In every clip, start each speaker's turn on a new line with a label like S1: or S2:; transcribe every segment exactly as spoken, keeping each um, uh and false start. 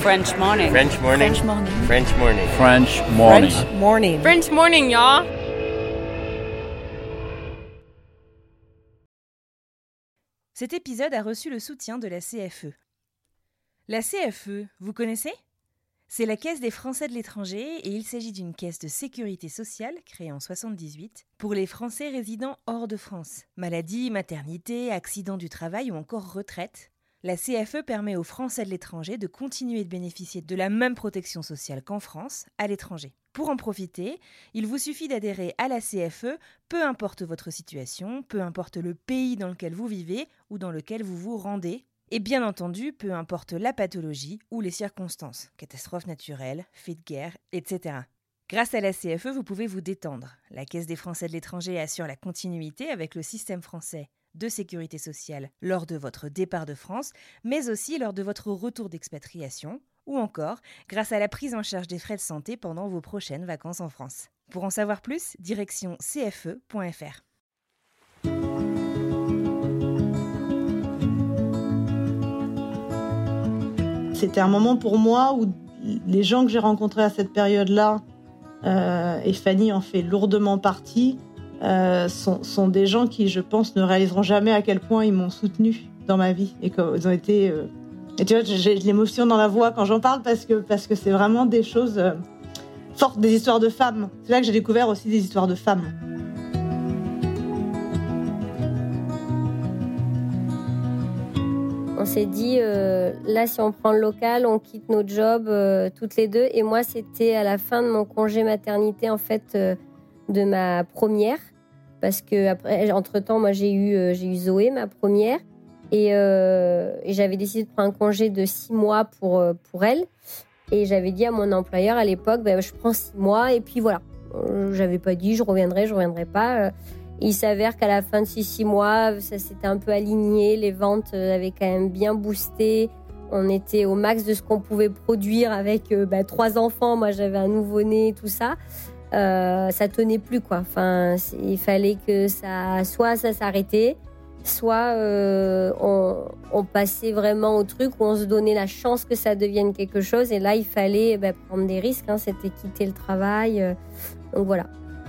S1: French morning.
S2: French morning.
S1: French morning.
S2: French morning.
S3: French morning.
S4: French morning.
S1: French morning, y'all.
S5: Cet épisode a reçu le soutien de la C F E. La C F E, vous connaissez ? C'est la Caisse des Français de l'étranger et il s'agit d'une caisse de sécurité sociale créée en soixante-dix-huit pour les Français résidant hors de France. Maladie, maternité, accident du travail ou encore retraite. La C F E permet aux Français de l'étranger de continuer de bénéficier de la même protection sociale qu'en France, à l'étranger. Pour en profiter, il vous suffit d'adhérer à la C F E, peu importe votre situation, peu importe le pays dans lequel vous vivez ou dans lequel vous vous rendez, et bien entendu, peu importe la pathologie ou les circonstances, catastrophes naturelles, faits de guerre, et cetera. Grâce à la C F E, vous pouvez vous détendre. La Caisse des Français de l'étranger assure la continuité avec le système français de sécurité sociale lors de votre départ de France, mais aussi lors de votre retour d'expatriation, ou encore grâce à la prise en charge des frais de santé pendant vos prochaines vacances en France. Pour en savoir plus, direction c f e point f r.
S6: C'était un moment pour moi où les gens que j'ai rencontrés à cette période-là, euh, et Fanny en fait lourdement partie, euh, sont, sont des gens qui, je pense, ne réaliseront jamais à quel point ils m'ont soutenue dans ma vie et qu'ils ont été... Euh... Et tu vois, j'ai de l'émotion dans la voix quand j'en parle parce que, parce que c'est vraiment des choses euh, fortes, des histoires de femmes. C'est là que j'ai découvert aussi des histoires de femmes.
S7: On s'est dit, euh, là, si on prend le local, on quitte notre job euh, toutes les deux. Et moi, c'était à la fin de mon congé maternité, en fait, euh, de ma première. Parce que après, entre-temps, moi, j'ai eu, euh, j'ai eu Zoé, ma première. Et, euh, et j'avais décidé de prendre un congé de six mois pour, euh, pour elle. Et j'avais dit à mon employeur à l'époque, ben, je prends six mois et puis voilà. Euh, j'avais pas dit, je reviendrai, je reviendrai pas. Euh, Il s'avère qu'à la fin de ces six mois, ça s'était un peu aligné. Les ventes avaient quand même bien boosté. On était au max de ce qu'on pouvait produire avec euh, bah, trois enfants. Moi, j'avais un nouveau-né, tout ça. Euh, ça tenait plus, quoi. Enfin, il fallait que ça, soit ça s'arrêtait, soit euh, on, on passait vraiment au truc où on se donnait la chance que ça devienne quelque chose. Et là, il fallait bah, prendre des risques. Hein. C'était quitter le travail. Euh, donc voilà.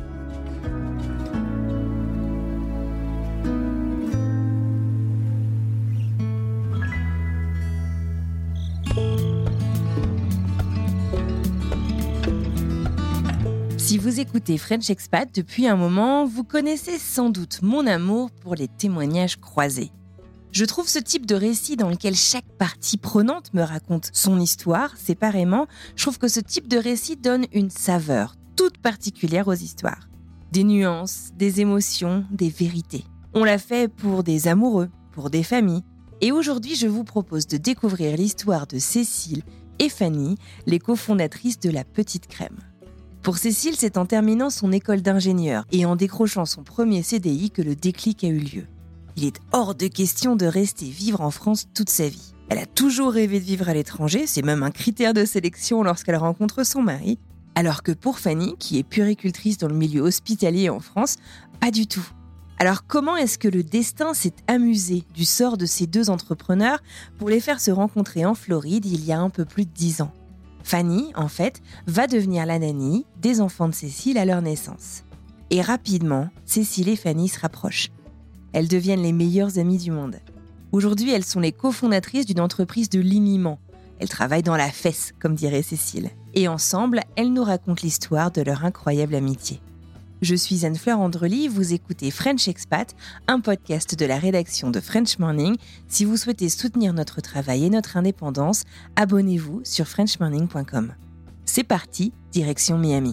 S5: Si vous écoutez French Expat depuis un moment, vous connaissez sans doute mon amour pour les témoignages croisés. Je trouve ce type de récit dans lequel chaque partie prenante me raconte son histoire séparément, je trouve que ce type de récit donne une saveur toute particulière aux histoires. Des nuances, des émotions, des vérités. On l'a fait pour des amoureux, pour des familles. Et aujourd'hui, je vous propose de découvrir l'histoire de Cécile et Fanny, les cofondatrices de La Petite Crème. Pour Cécile, c'est en terminant son école d'ingénieur et en décrochant son premier C D I que le déclic a eu lieu. Il est hors de question de rester vivre en France toute sa vie. Elle a toujours rêvé de vivre à l'étranger, c'est même un critère de sélection lorsqu'elle rencontre son mari, alors que pour Fanny, qui est puéricultrice dans le milieu hospitalier en France, pas du tout. Alors comment est-ce que le destin s'est amusé du sort de ces deux entrepreneurs pour les faire se rencontrer en Floride il y a un peu plus de dix ans ? Fanny, en fait, va devenir la nanny des enfants de Cécile à leur naissance. Et rapidement, Cécile et Fanny se rapprochent. Elles deviennent les meilleures amies du monde. Aujourd'hui, elles sont les cofondatrices d'une entreprise de liniment. Elles travaillent dans la fesse, comme dirait Cécile. Et ensemble, elles nous racontent l'histoire de leur incroyable amitié. Je suis Anne-Fleur Andrely, vous écoutez French Expat, un podcast de la rédaction de French Morning. Si vous souhaitez soutenir notre travail et notre indépendance, abonnez-vous sur french morning point com. C'est parti, direction Miami.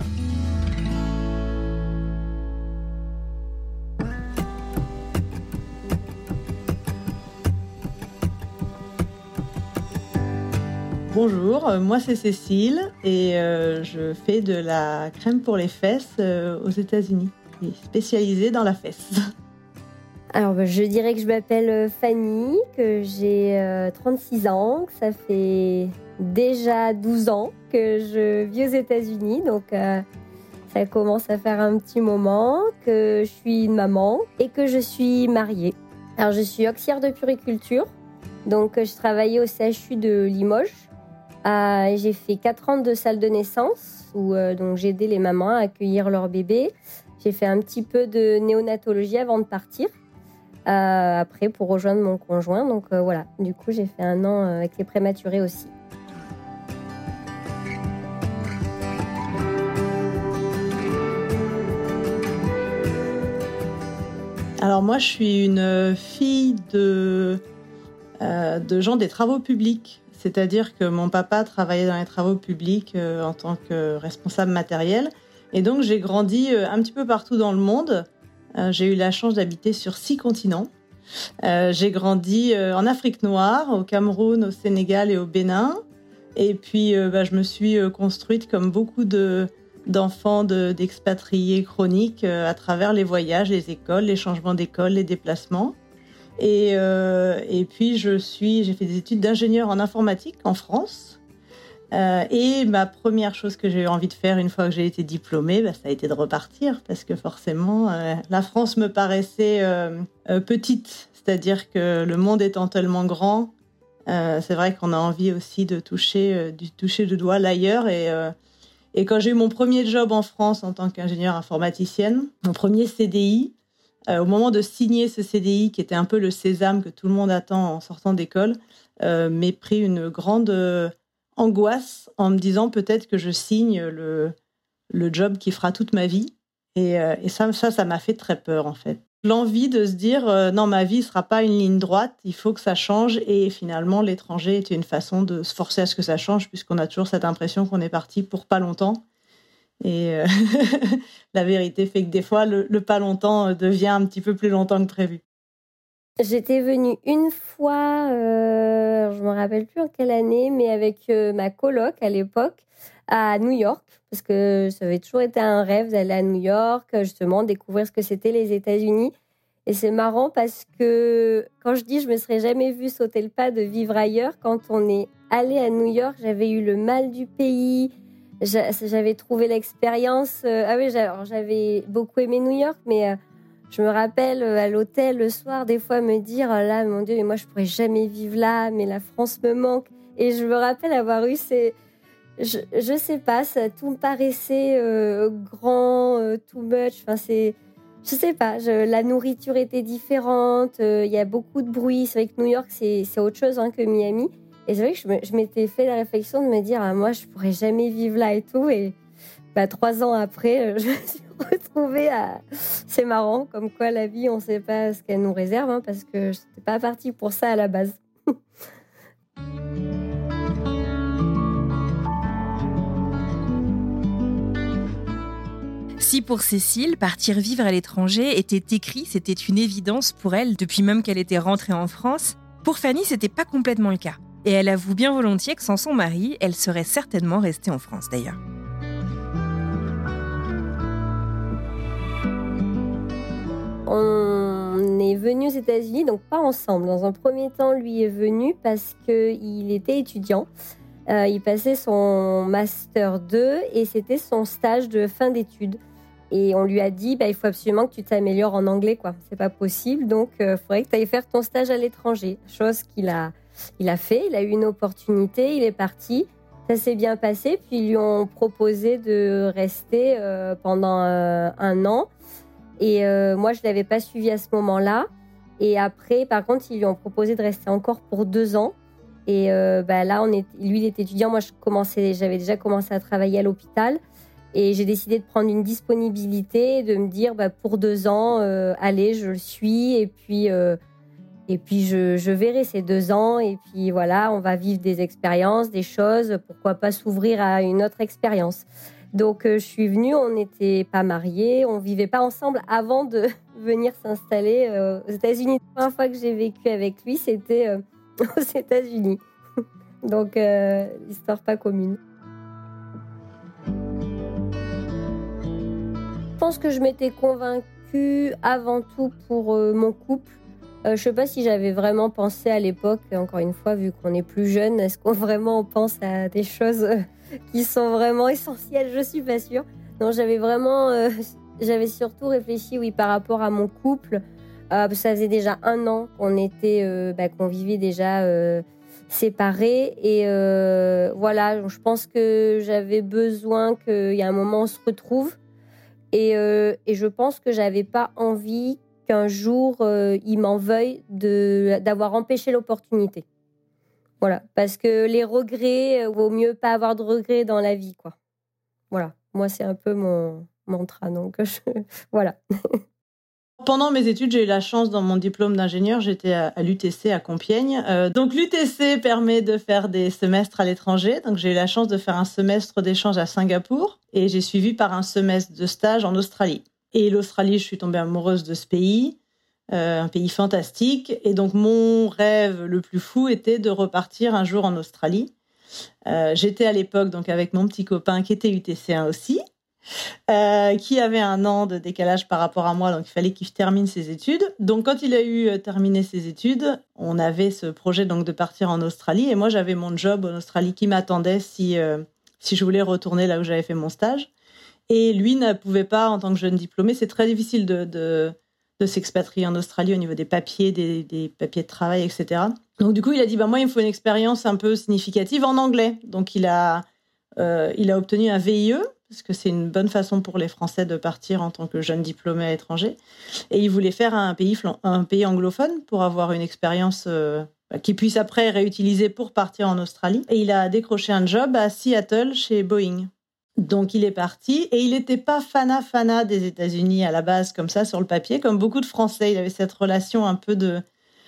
S6: Bonjour, moi c'est Cécile et euh, je fais de la crème pour les fesses euh, aux États-Unis, spécialisée dans la fesse.
S7: Alors, bah, je dirais que je m'appelle Fanny, que j'ai euh, trente-six ans, que ça fait déjà douze ans que je vis aux États-Unis, donc euh, ça commence à faire un petit moment, que je suis une maman et que je suis mariée. Alors, je suis auxiliaire de puériculture, donc je travaillais au C H U de Limoges. Euh, j'ai fait quatre ans de salle de naissance où euh, donc j'aidais les mamans à accueillir leur bébé. J'ai fait un petit peu de néonatologie avant de partir. Euh, après, pour rejoindre mon conjoint. Donc euh, voilà, du coup, j'ai fait un an avec les prématurés aussi.
S6: Alors moi, je suis une fille de, euh, de gens des travaux publics. C'est-à-dire que mon papa travaillait dans les travaux publics euh, en tant que responsable matériel. Et donc, j'ai grandi euh, un petit peu partout dans le monde. Euh, j'ai eu la chance d'habiter sur six continents. Euh, j'ai grandi euh, en Afrique noire, au Cameroun, au Sénégal et au Bénin. Et puis, euh, bah, je me suis euh, construite comme beaucoup de, d'enfants de, d'expatriés chroniques euh, à travers les voyages, les écoles, les changements d'école, les déplacements. Et, euh, et puis, je suis, j'ai fait des études d'ingénieur en informatique en France. Euh, et ma première chose que j'ai eu envie de faire une fois que j'ai été diplômée, bah, ça a été de repartir. Parce que forcément, euh, la France me paraissait euh, euh, petite. C'est-à-dire que le monde étant tellement grand, euh, c'est vrai qu'on a envie aussi de toucher, euh, de toucher du doigt l'ailleurs. Et, euh, et quand j'ai eu mon premier job en France en tant qu'ingénieure informaticienne, mon premier C D I, Euh, au moment de signer ce C D I, qui était un peu le sésame que tout le monde attend en sortant d'école, euh, m'est pris une grande euh, angoisse en me disant peut-être que je signe le, le job qui fera toute ma vie. Et, euh, et ça, ça, ça m'a fait très peur, en fait. L'envie de se dire euh, non, ma vie ne sera pas une ligne droite, il faut que ça change. Et finalement, l'étranger était une façon de se forcer à ce que ça change, puisqu'on a toujours cette impression qu'on est parti pour pas longtemps. Et euh, la vérité fait que des fois, le, le pas longtemps devient un petit peu plus longtemps que prévu.
S7: J'étais venue une fois, euh, je ne me rappelle plus en quelle année, mais avec euh, ma coloc à l'époque, à New York, parce que ça avait toujours été un rêve d'aller à New York, justement, découvrir ce que c'était les États-Unis. Et c'est marrant parce que quand je dis je ne me serais jamais vue sauter le pas de vivre ailleurs, quand on est allé à New York, j'avais eu le mal du pays. J'avais trouvé l'expérience. Euh, ah oui, j'avais beaucoup aimé New York, mais euh, je me rappelle euh, à l'hôtel le soir, des fois me dire oh là, mon Dieu, mais moi je pourrais jamais vivre là, mais la France me manque. Et je me rappelle avoir eu ces. Je, je sais pas, ça tout me paraissait euh, grand, euh, too much. Enfin, c'est. Je sais pas, je, la nourriture était différente, il euh, y a beaucoup de bruit. C'est vrai que New York, c'est, c'est autre chose hein, que Miami. Et c'est vrai que je, me, je m'étais fait la réflexion de me dire ah, moi je pourrais jamais vivre là et tout, et bah, trois ans après je me suis retrouvée à... c'est marrant comme quoi la vie on sait pas ce qu'elle nous réserve hein, parce que je n'étais pas partie pour ça à la base.
S5: Si pour Cécile, partir vivre à l'étranger était écrit, c'était une évidence pour elle depuis même qu'elle était rentrée en France, pour Fanny c'était pas complètement le cas. Et elle avoue bien volontiers que sans son mari, elle serait certainement restée en France d'ailleurs.
S7: On est venus aux États-Unis, donc pas ensemble. Dans un premier temps, lui est venu parce qu'il était étudiant. Euh, il passait son master deux et c'était son stage de fin d'études. Et on lui a dit, bah, il faut absolument que tu t'améliores en anglais, quoi. C'est pas possible, donc il euh, faudrait que tu ailles faire ton stage à l'étranger. Chose qu'il a... Il a fait, il a eu une opportunité, il est parti, ça s'est bien passé, puis ils lui ont proposé de rester euh, pendant euh, un an. Et euh, moi, je ne l'avais pas suivi à ce moment-là. Et après, par contre, ils lui ont proposé de rester encore pour deux ans. Et euh, bah, là, on est, lui, il était étudiant, moi, je commençais, j'avais déjà commencé à travailler à l'hôpital. Et j'ai décidé de prendre une disponibilité, de me dire, bah, pour deux ans, euh, allez, je le suis, et puis... Euh, Et puis, je, je verrai ces deux ans. Et puis, voilà, on va vivre des expériences, des choses. Pourquoi pas s'ouvrir à une autre expérience. Donc, euh, je suis venue, on n'était pas mariés. On ne vivait pas ensemble avant de venir s'installer euh, aux États-Unis. La première fois que j'ai vécu avec lui, c'était euh, aux États-Unis. Donc, euh, histoire pas commune. Je pense que je m'étais convaincue avant tout pour euh, mon couple. Euh, je ne sais pas si j'avais vraiment pensé à l'époque, encore une fois, vu qu'on est plus jeune, est-ce qu'on vraiment pense à des choses qui sont vraiment essentielles? Je ne suis pas sûre. Non, j'avais vraiment, euh, j'avais surtout réfléchi, oui, par rapport à mon couple. Euh, ça faisait déjà un an qu'on était, euh, bah, qu'on vivait déjà euh, séparés. Et euh, voilà, je pense que j'avais besoin qu'il y ait un moment où on se retrouve. Et, euh, et je pense que j'avais pas envie qu'un jour, euh, il m'en veuille de, d'avoir empêché l'opportunité. Voilà, parce que les regrets, vaut mieux pas avoir de regrets dans la vie, quoi. Voilà, moi, c'est un peu mon mantra, donc je... voilà.
S6: Pendant mes études, j'ai eu la chance, dans mon diplôme d'ingénieur, j'étais à, à l'U T C à Compiègne. Euh, donc l'U T C permet de faire des semestres à l'étranger. Donc j'ai eu la chance de faire un semestre d'échange à Singapour et j'ai suivi par un semestre de stage en Australie. Et l'Australie, je suis tombée amoureuse de ce pays, euh, un pays fantastique. Et donc mon rêve le plus fou était de repartir un jour en Australie. Euh, j'étais à l'époque donc avec mon petit copain qui était U T C un aussi. Euh, qui avait un an de décalage par rapport à moi, donc il fallait qu'il termine ses études. Donc quand il a eu euh, terminé ses études, on avait ce projet donc de partir en Australie, et moi j'avais mon job en Australie qui m'attendait si, euh, si je voulais retourner là où j'avais fait mon stage. Et lui ne pouvait pas, en tant que jeune diplômé, c'est très difficile de, de, de s'expatrier en Australie au niveau des papiers, des, des papiers de travail, et cetera. Donc du coup il a dit, bah, moi il me faut une expérience un peu significative en anglais. Donc il a, euh, il a obtenu un V I E, parce que c'est une bonne façon pour les Français de partir en tant que jeune diplômé à l'étranger. Et il voulait faire un pays, un pays anglophone pour avoir une expérience euh, qu'il puisse après réutiliser pour partir en Australie. Et il a décroché un job à Seattle chez Boeing. Donc il est parti, et il n'était pas fana fana des États-Unis à la base, comme ça, sur le papier, comme beaucoup de Français. Il avait cette relation un peu de,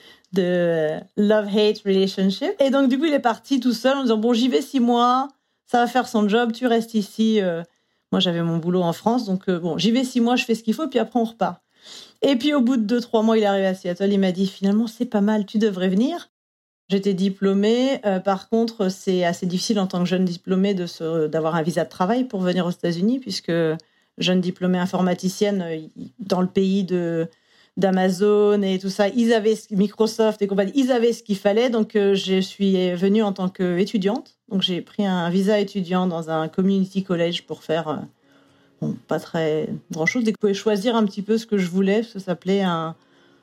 S6: de love-hate relationship. Et donc du coup, il est parti tout seul en disant, bon, j'y vais six mois, ça va faire son job, tu restes ici. Euh, Moi, j'avais mon boulot en France, donc euh, bon, j'y vais six mois, je fais ce qu'il faut, puis après, on repart. Et puis, au bout de deux, trois mois, il est arrivé à Seattle, il m'a dit, finalement, c'est pas mal, tu devrais venir. J'étais diplômée. Euh, par contre, c'est assez difficile en tant que jeune diplômée de se, d'avoir un visa de travail pour venir aux États-Unis, puisque jeune diplômée informaticienne, dans le pays de, d'Amazon et tout ça, ils avaient, Microsoft et compagnie, ils avaient ce qu'il fallait. Donc, euh, je suis venue en tant qu'étudiante. Donc, j'ai pris un visa étudiant dans un community college pour faire, euh, bon, pas très grand-chose. Dès que je pouvais choisir un petit peu ce que je voulais, ça s'appelait un,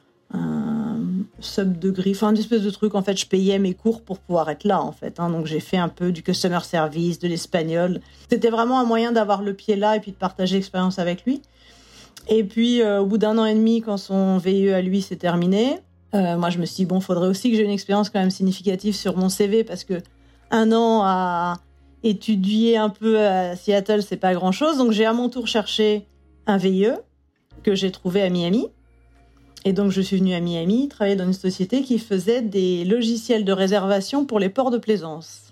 S6: un sub-degree, enfin, une espèce de truc. En fait, je payais mes cours pour pouvoir être là, en fait. Hein. Donc, j'ai fait un peu du customer service, de l'espagnol. C'était vraiment un moyen d'avoir le pied là et puis de partager l'expérience avec lui. Et puis, euh, au bout d'un an et demi, quand son V I E à lui s'est terminé, euh, moi, je me suis dit, bon, il faudrait aussi que j'ai une expérience quand même significative sur mon C V, parce que un an à étudier un peu à Seattle, c'est pas grand-chose. Donc, j'ai à mon tour cherché un V I E que j'ai trouvé à Miami. Et donc, je suis venue à Miami travailler dans une société qui faisait des logiciels de réservation pour les ports de plaisance.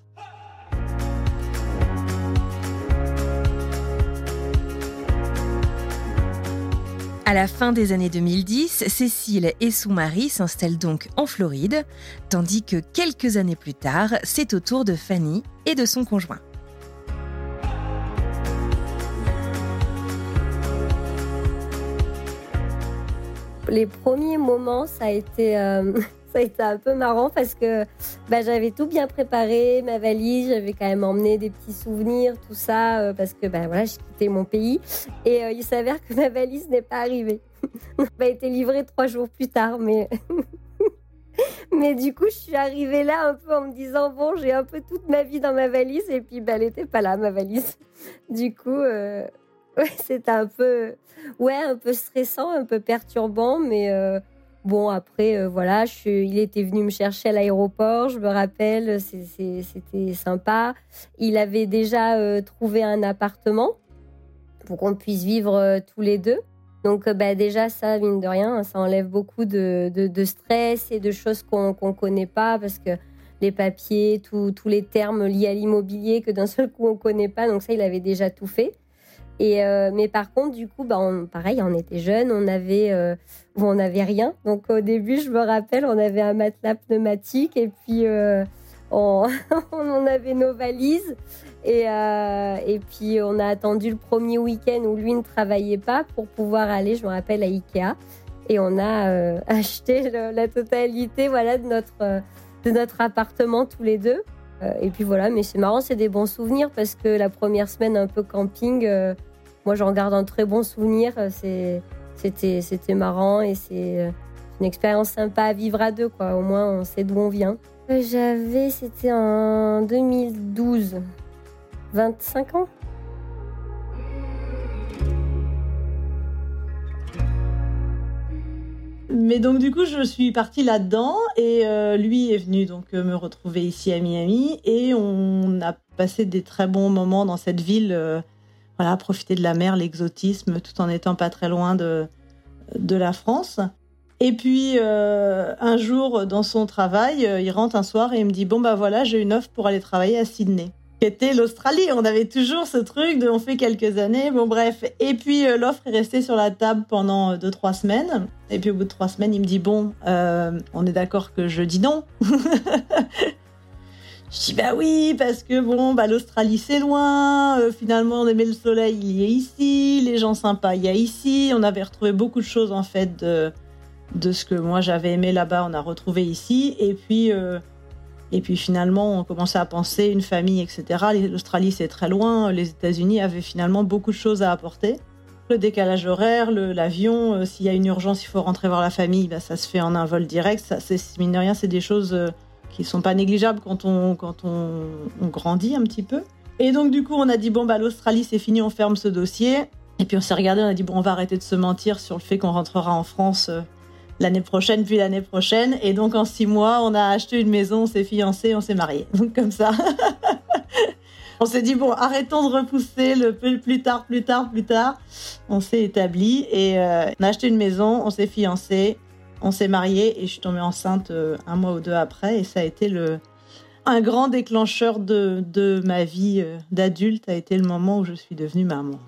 S5: À la fin des années deux mille dix, Cécile et son mari s'installent donc en Floride, tandis que quelques années plus tard, c'est au tour de Fanny et de son conjoint.
S7: Les premiers moments, ça a été, euh, ça a été un peu marrant parce que bah, j'avais tout bien préparé, ma valise, j'avais quand même emmené des petits souvenirs, tout ça, euh, parce que bah, voilà, j'ai quitté mon pays. Et euh, il s'avère que ma valise n'est pas arrivée. Elle a été livrée trois jours plus tard, mais... mais du coup, je suis arrivée là un peu en me disant, bon, j'ai un peu toute ma vie dans ma valise, et puis bah, elle n'était pas là, ma valise. Du coup... Euh... Ouais, c'était un peu, ouais, un peu stressant, un peu perturbant, mais euh, bon, après, euh, voilà, je suis, il était venu me chercher à l'aéroport, je me rappelle, c'est, c'est, c'était sympa. Il avait déjà euh, trouvé un appartement pour qu'on puisse vivre euh, tous les deux. Donc, euh, bah, déjà, ça, mine de rien, ça enlève beaucoup de, de, de stress et de choses qu'on qu'on connaît pas, parce que les papiers, tous les termes liés à l'immobilier que d'un seul coup, on connaît pas. Donc ça, il avait déjà tout fait. Et euh, mais par contre, du coup, bah, on, pareil, on était jeunes, on avait, euh, on n'avait rien. Donc au début, je me rappelle, on avait un matelas pneumatique et puis euh, on, on avait nos valises. Et, euh, et puis on a attendu le premier week-end où lui ne travaillait pas pour pouvoir aller, je me rappelle, à Ikea. Et on a euh, acheté le, la totalité, voilà, de notre, euh, de notre appartement tous les deux. Euh, et puis voilà, mais c'est marrant, c'est des bons souvenirs parce que la première semaine un peu camping, euh, moi j'en garde un très bon souvenir. C'est, c'était, c'était marrant et c'est une expérience sympa à vivre à deux, quoi. Au moins on sait d'où on vient. J'avais, c'était en deux mille douze, vingt-cinq ans.
S6: Mais donc du coup, je suis partie là-dedans et euh, lui est venu donc euh, me retrouver ici à Miami et on a passé des très bons moments dans cette ville. Euh, voilà, profiter de la mer, l'exotisme, tout en étant pas très loin de de la France. Et puis euh, un jour dans son travail, euh, il rentre un soir et il me dit bon bah voilà, j'ai une offre pour aller travailler à Sydney. C'était l'Australie. On avait toujours ce truc de on fait quelques années. Bon, bref. Et puis, euh, l'offre est restée sur la table pendant deux, trois semaines. Et puis, au bout de trois semaines, il me dit bon, euh, on est d'accord que je dis non. Je dis bah oui, parce que bon, bah, l'Australie, c'est loin. Euh, finalement, on aimait le soleil, il y est ici. Les gens sympas, il y a ici. On avait retrouvé beaucoup de choses, en fait, de, de ce que moi, j'avais aimé là-bas. On a retrouvé ici. Et puis... Euh, Et puis finalement, on commençait à penser une famille, et cetera. L'Australie, c'est très loin. Les États-Unis avaient finalement beaucoup de choses à apporter. Le décalage horaire, le, l'avion, euh, s'il y a une urgence, il faut rentrer voir la famille, bah, ça se fait en un vol direct. Ça, c'est, mine de rien, c'est des choses euh, qui ne sont pas négligeables quand, on, quand on, on grandit un petit peu. Et donc, du coup, on a dit, bon, bah, l'Australie, c'est fini, on ferme ce dossier. Et puis, on s'est regardé, on a dit, bon, on va arrêter de se mentir sur le fait qu'on rentrera en France euh, l'année prochaine, puis l'année prochaine. Et donc, en six mois, on a acheté une maison, on s'est fiancés, on s'est mariés. Donc, comme ça. On s'est dit, bon, arrêtons de repousser le plus tard, plus tard, plus tard. On s'est établi et euh, on a acheté une maison, on s'est fiancés, on s'est mariés et je suis tombée enceinte euh, un mois ou deux après. Et ça a été le, un grand déclencheur de, de ma vie euh, d'adulte, a été le moment où je suis devenue maman.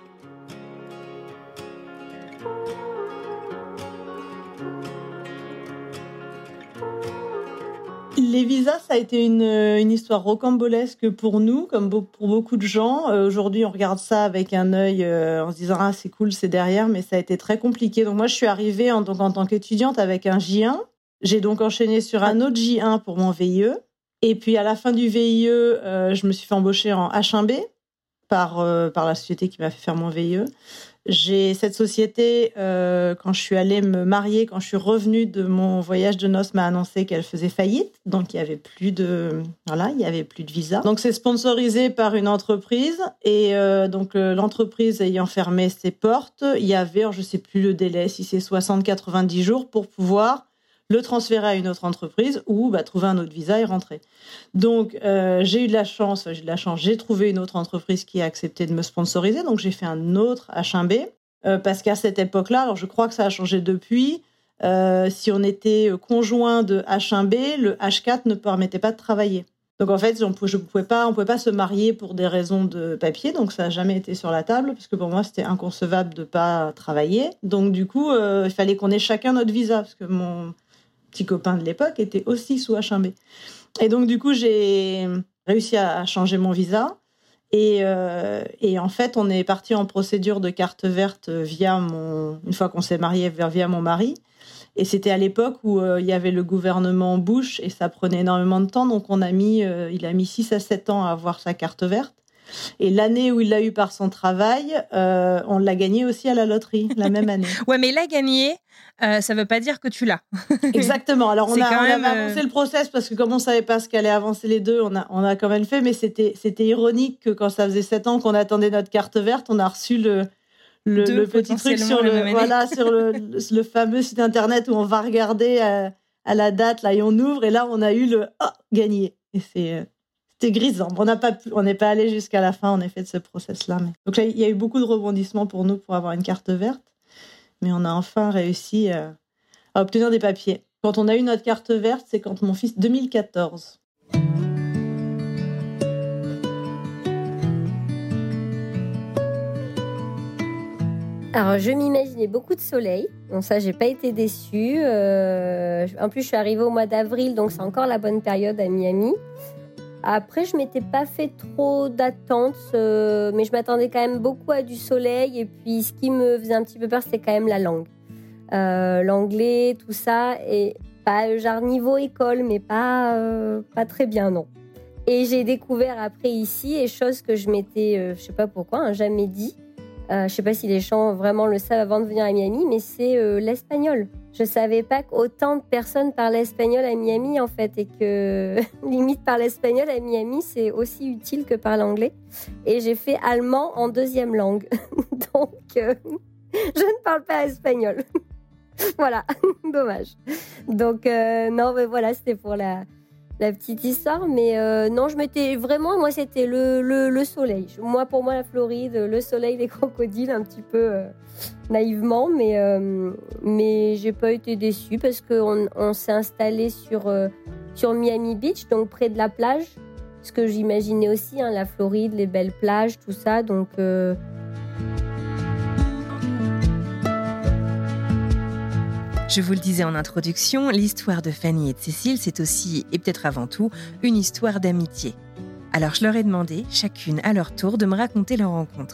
S6: Les visas, ça a été une, une histoire rocambolesque pour nous, comme pour beaucoup de gens. Euh, aujourd'hui, on regarde ça avec un œil euh, en se disant « Ah, c'est cool, c'est derrière », mais ça a été très compliqué. Donc moi, je suis arrivée en, donc, en tant qu'étudiante avec un J un. J'ai donc enchaîné sur un autre J un pour mon V I E. Et puis, à la fin du V I E, euh, je me suis fait embaucher en H un B par, euh, par la société qui m'a fait faire mon V I E. J'ai cette société, euh, quand je suis allée me marier, quand je suis revenue de mon voyage de noces, m'a annoncé qu'elle faisait faillite. Donc, il y avait plus de, voilà, il y avait plus de visa. Donc, c'est sponsorisé par une entreprise. Et euh, donc, euh, l'entreprise ayant fermé ses portes, il y avait, alors, je sais plus le délai, si c'est soixante, quatre-vingt-dix jours pour pouvoir le transférer à une autre entreprise ou bah, trouver un autre visa et rentrer. Donc, euh, j'ai eu de la chance, j'ai eu de la chance, j'ai trouvé une autre entreprise qui a accepté de me sponsoriser. Donc, j'ai fait un autre H un B euh, parce qu'à cette époque-là, alors je crois que ça a changé depuis, euh, si on était conjoint de H un B, le H quatre ne permettait pas de travailler. Donc, en fait, on ne pouvait pas, on pouvait pas se marier pour des raisons de papier. Donc, ça n'a jamais été sur la table parce que pour moi, c'était inconcevable de ne pas travailler. Donc, du coup, euh, il fallait qu'on ait chacun notre visa parce que mon petit copain de l'époque était aussi sous H un B. Et donc, du coup, j'ai réussi à changer mon visa. Et, euh, et en fait, on est parti en procédure de carte verte via mon... Une fois qu'on s'est marié, via mon mari. Et c'était à l'époque où euh, il y avait le gouvernement Bush et ça prenait énormément de temps. Donc, on a mis, euh, il a mis six à sept ans à avoir sa carte verte. Et l'année où il l'a eu par son travail, euh, on l'a gagné aussi à la loterie, la même année.
S5: Ouais, mais l'a gagné, euh, ça ne veut pas dire que tu l'as.
S6: Exactement. Alors, on, a, on
S5: même,
S6: avait avancé euh... le process parce que comme on ne savait pas ce qu'allaient avancer les deux, on a, on a quand même fait. Mais c'était, c'était ironique que quand ça faisait sept ans qu'on attendait notre carte verte, on a reçu le, le, le petit truc sur, le, voilà, sur le, le, le fameux site internet où on va regarder à, à la date là, et on ouvre. Et là, on a eu le « Oh, gagné !» Et c'est... C'était grisant. On n'a pas pu, on n'est pas allé jusqu'à la fin, en effet, de ce process-là. Mais... Donc là, il y a eu beaucoup de rebondissements pour nous pour avoir une carte verte, mais on a enfin réussi à, à obtenir des papiers. Quand on a eu notre carte verte, c'est quand mon fils, deux mille quatorze.
S7: Alors, je m'imaginais beaucoup de soleil. Donc ça, j'ai pas été déçue. Euh... En plus, je suis arrivée au mois d'avril, donc c'est encore la bonne période à Miami. Après, je m'étais pas fait trop d'attentes, euh, mais je m'attendais quand même beaucoup à du soleil. Et puis, ce qui me faisait un petit peu peur, c'était quand même la langue. Euh, l'anglais, tout ça, et pas genre niveau école, mais pas, euh, pas très bien, non. Et j'ai découvert après ici, et chose que je m'étais, euh, je sais pas pourquoi, hein, jamais dit, Euh, je ne sais pas si les gens vraiment le savent avant de venir à Miami, mais c'est euh, l'espagnol. Je ne savais pas qu'autant de personnes parlaient espagnol à Miami, en fait, et que limite parler espagnol à Miami, c'est aussi utile que parler anglais. Et j'ai fait allemand en deuxième langue. Donc, euh, je ne parle pas espagnol. Voilà, dommage. Donc, euh, non, mais voilà, c'était pour la... la petite histoire, mais euh, non, je m'étais vraiment, moi, c'était le, le, le soleil. Moi, pour moi, la Floride, le soleil, les crocodiles, un petit peu euh, naïvement, mais, euh, mais j'ai pas été déçue parce qu'on on s'est installé sur, euh, sur Miami Beach, donc près de la plage, ce que j'imaginais aussi, hein, la Floride, les belles plages, tout ça, donc... Euh,
S5: Je vous le disais en introduction, l'histoire de Fanny et de Cécile, c'est aussi, et peut-être avant tout, une histoire d'amitié. Alors je leur ai demandé, chacune à leur tour, de me raconter leur rencontre.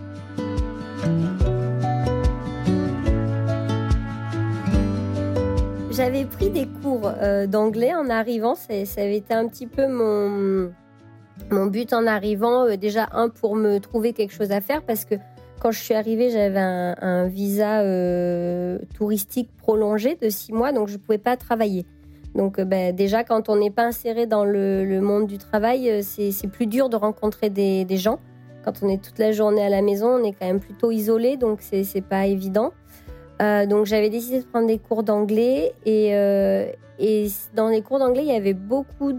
S7: J'avais pris des cours euh, d'anglais en arrivant, ça, ça avait été un petit peu mon, mon but en arrivant. Euh, déjà, un, pour me trouver quelque chose à faire, parce que quand je suis arrivée, j'avais un, un visa euh, touristique prolongé de six mois, donc je ne pouvais pas travailler. Donc euh, ben, déjà, quand on n'est pas inséré dans le, le monde du travail, c'est, c'est plus dur de rencontrer des, des gens. Quand on est toute la journée à la maison, on est quand même plutôt isolé, donc c'est, c'est pas évident. Euh, donc j'avais décidé de prendre des cours d'anglais et, euh, et dans les cours d'anglais, il y avait beaucoup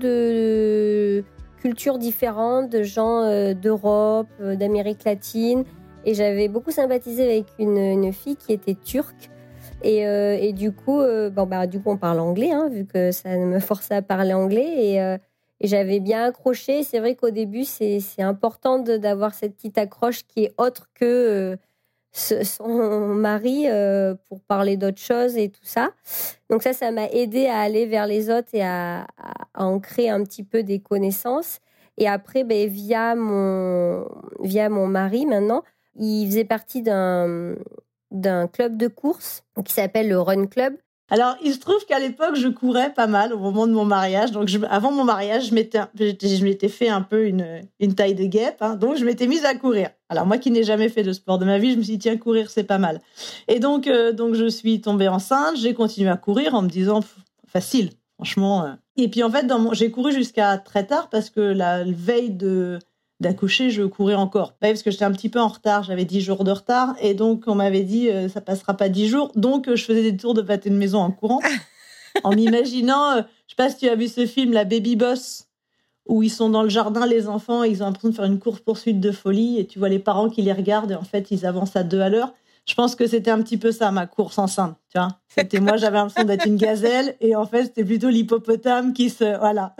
S7: de cultures différentes, de gens euh, d'Europe, euh, d'Amérique latine. Et j'avais beaucoup sympathisé avec une, une fille qui était turque. Et, euh, et du coup, euh, bon, bah, du coup, on parle anglais, hein, vu que ça me forçait à parler anglais. Et, euh, et j'avais bien accroché. C'est vrai qu'au début, c'est, c'est important de, d'avoir cette petite accroche qui est autre que euh, ce, son mari euh, pour parler d'autres choses et tout ça. Donc ça, ça m'a aidé à aller vers les autres et à, à, à en créer un petit peu des connaissances. Et après, ben, via mon, via mon mari maintenant, il faisait partie d'un, d'un club de course qui s'appelle le Run Club.
S6: Alors, il se trouve qu'à l'époque, je courais pas mal au moment de mon mariage. Donc, je, avant mon mariage, je m'étais, je m'étais fait un peu une, une taille de guêpe. Hein, donc, je m'étais mise à courir. Alors, moi qui n'ai jamais fait de sport de ma vie, je me suis dit, tiens, courir, c'est pas mal. Et donc, euh, donc je suis tombée enceinte. J'ai continué à courir en me disant, facile, franchement. Euh. Et puis, en fait, dans mon, j'ai couru jusqu'à très tard parce que la veille de... d'accoucher, je courais encore. Ouais, parce que j'étais un petit peu en retard, j'avais dix jours de retard, et donc on m'avait dit euh, ça passera pas dix jours, donc euh, je faisais des tours de pâté de maison en courant, en m'imaginant, euh, je sais pas si tu as vu ce film, La Baby Boss, où ils sont dans le jardin, les enfants, et ils ont l'impression de faire une course-poursuite de folie, et tu vois les parents qui les regardent, et en fait ils avancent à deux à l'heure. Je pense que c'était un petit peu ça, ma course enceinte, tu vois. C'était moi, j'avais l'impression d'être une gazelle, et en fait, c'était plutôt l'hippopotame qui se... Voilà.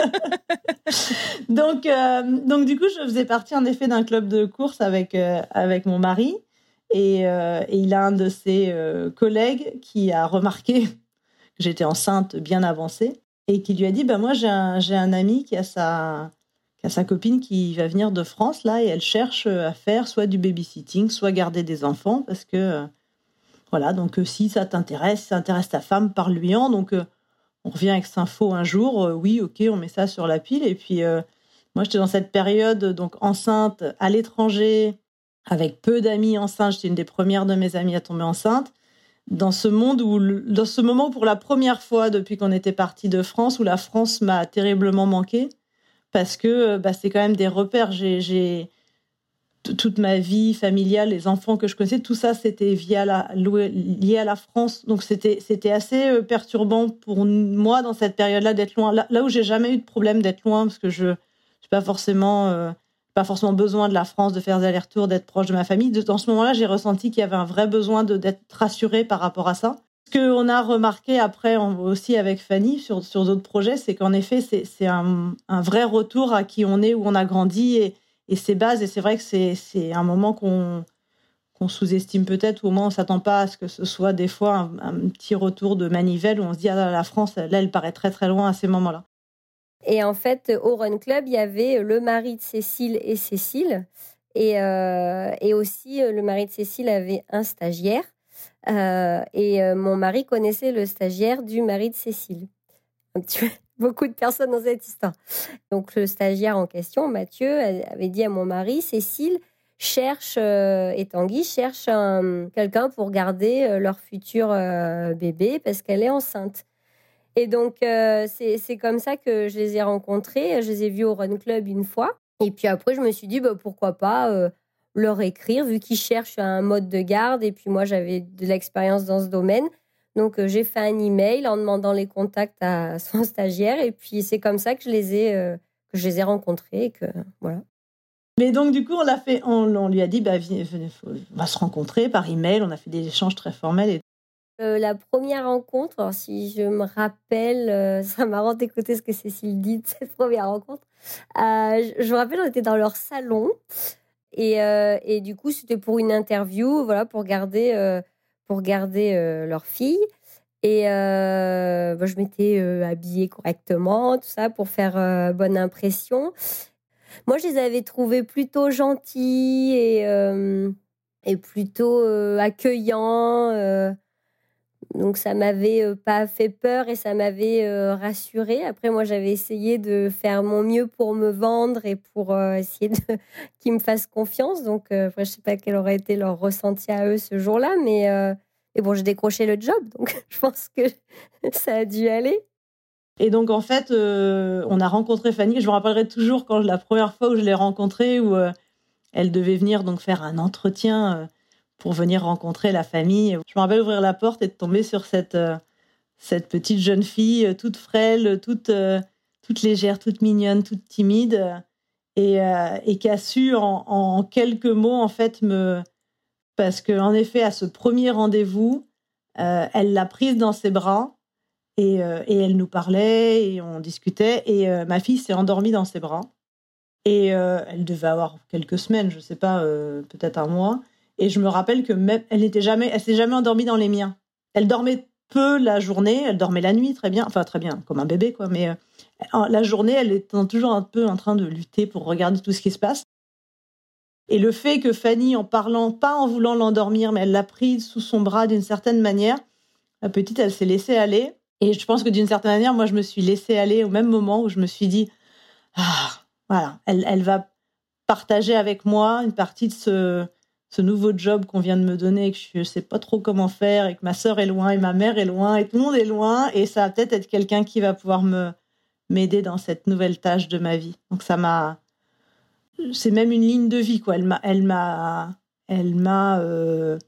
S6: donc, euh, donc, du coup, je faisais partie, en effet, d'un club de course avec, euh, avec mon mari, et, euh, et il a un de ses euh, collègues qui a remarqué que j'étais enceinte bien avancée, et qui lui a dit, bah, moi, j'ai un, j'ai un ami qui a sa... qui a sa copine qui va venir de France, là, et elle cherche à faire soit du babysitting, soit garder des enfants, parce que, euh, voilà, donc euh, si ça t'intéresse, si ça intéresse ta femme, parle-lui-en. Donc, euh, on revient avec cette info un jour, euh, oui, ok, on met ça sur la pile. Et puis, euh, moi, j'étais dans cette période, donc enceinte, à l'étranger, avec peu d'amis enceintes. J'étais une des premières de mes amies à tomber enceinte. Dans ce monde où, dans ce moment, pour la première fois depuis qu'on était parti de France, où la France m'a terriblement manqué, parce que bah, c'est quand même des repères. J'ai, j'ai t- toute ma vie familiale, les enfants que je connaissais, tout ça, c'était via la, lié à la France. Donc, c'était, c'était assez perturbant pour moi dans cette période-là d'être loin. Là, là où j'ai jamais eu de problème d'être loin, parce que je n'ai pas forcément, euh, pas forcément besoin de la France, de faire des allers-retours, d'être proche de ma famille. Dans ce moment-là, j'ai ressenti qu'il y avait un vrai besoin de, d'être rassurée par rapport à ça. Ce qu'on a remarqué après aussi avec Fanny sur, sur d'autres projets, c'est qu'en effet, c'est, c'est un, un vrai retour à qui on est, où on a grandi et, et ses bases. Et c'est vrai que c'est, c'est un moment qu'on, qu'on sous-estime peut-être, ou au moins on ne s'attend pas à ce que ce soit des fois un, un petit retour de manivelle où on se dit ah, la France, là, elle paraît très très loin à ces moments-là.
S7: Et en fait, au Run Club, il y avait le mari de Cécile et Cécile. Et, euh, et aussi, le mari de Cécile avait un stagiaire. Euh, et euh, mon mari connaissait le stagiaire du mari de Cécile. Donc, tu vois, beaucoup de personnes dans cette histoire. Donc, le stagiaire en question, Mathieu, avait dit à mon mari, Cécile, cherchent, euh, et Tanguy cherche un, quelqu'un pour garder euh, leur futur euh, bébé parce qu'elle est enceinte. Et donc, euh, c'est, c'est comme ça que je les ai rencontrés. Je les ai vus au Run Club une fois. Et puis après, je me suis dit, bah, pourquoi pas euh, leur écrire, vu qu'ils cherchent un mode de garde. Et puis moi, j'avais de l'expérience dans ce domaine. Donc, euh, j'ai fait un email en demandant les contacts à son stagiaire. Et puis, c'est comme ça que je les ai, euh, que je les ai rencontrés. Et que, voilà.
S6: Mais donc, du coup, on, l'a fait, on, on lui a dit, bah, venez, venez, faut, on va se rencontrer par email. On a fait des échanges très formels. Et...
S7: Euh, la première rencontre, alors si je me rappelle, euh, c'est marrant d'écouter ce que Cécile dit de cette première rencontre. Euh, je, je me rappelle, on était dans leur salon et, euh, et du coup, c'était pour une interview, voilà, pour garder, euh, pour garder euh, leur fille. Et euh, bah, je m'étais euh, habillée correctement, tout ça, pour faire euh, bonne impression. Moi, je les avais trouvés plutôt gentils et, euh, et plutôt euh, accueillants. Euh, Donc, ça m'avait euh, pas fait peur et ça m'avait euh, rassurée. Après, moi, j'avais essayé de faire mon mieux pour me vendre et pour euh, essayer de, qu'ils me fassent confiance. Donc, euh, après, je sais pas quel aurait été leur ressenti à eux ce jour-là. Mais, euh, mais bon, j'ai décroché le job. Donc, je pense que ça a dû aller.
S6: Et donc, en fait, euh, on a rencontré Fanny. Je me rappellerai toujours quand la première fois où je l'ai rencontrée, où euh, elle devait venir donc faire un entretien euh, pour venir rencontrer la famille. Je me rappelle ouvrir la porte et de tomber sur cette, euh, cette petite jeune fille, euh, toute frêle, toute, euh, toute légère, toute mignonne, toute timide, euh, et, euh, et qui a su en, en quelques mots, en fait, me... Parce qu'en effet, à ce premier rendez-vous, euh, elle l'a prise dans ses bras et, euh, et elle nous parlait et on discutait. Et euh, ma fille s'est endormie dans ses bras. Et euh, elle devait avoir quelques semaines, je ne sais pas, euh, peut-être un mois. Et je me rappelle que même, elle n'était jamais, elle s'est jamais endormie dans les miens. Elle dormait peu la journée, elle dormait la nuit très bien, enfin très bien, comme un bébé quoi. Mais euh, la journée, elle était toujours un peu en train de lutter pour regarder tout ce qui se passe. Et le fait que Fanny, en parlant, pas en voulant l'endormir, mais elle l'a prise sous son bras d'une certaine manière, la petite, elle s'est laissée aller. Et je pense que d'une certaine manière, moi, je me suis laissée aller au même moment où je me suis dit, ah, voilà, elle, elle va partager avec moi une partie de ce, ce nouveau job qu'on vient de me donner et que je ne sais pas trop comment faire et que ma sœur est loin et ma mère est loin et tout le monde est loin et ça va peut-être être quelqu'un qui va pouvoir me, m'aider dans cette nouvelle tâche de ma vie. Donc ça m'a... C'est même une ligne de vie, quoi. Elle m'a... Elle m'a, elle m'a, euh,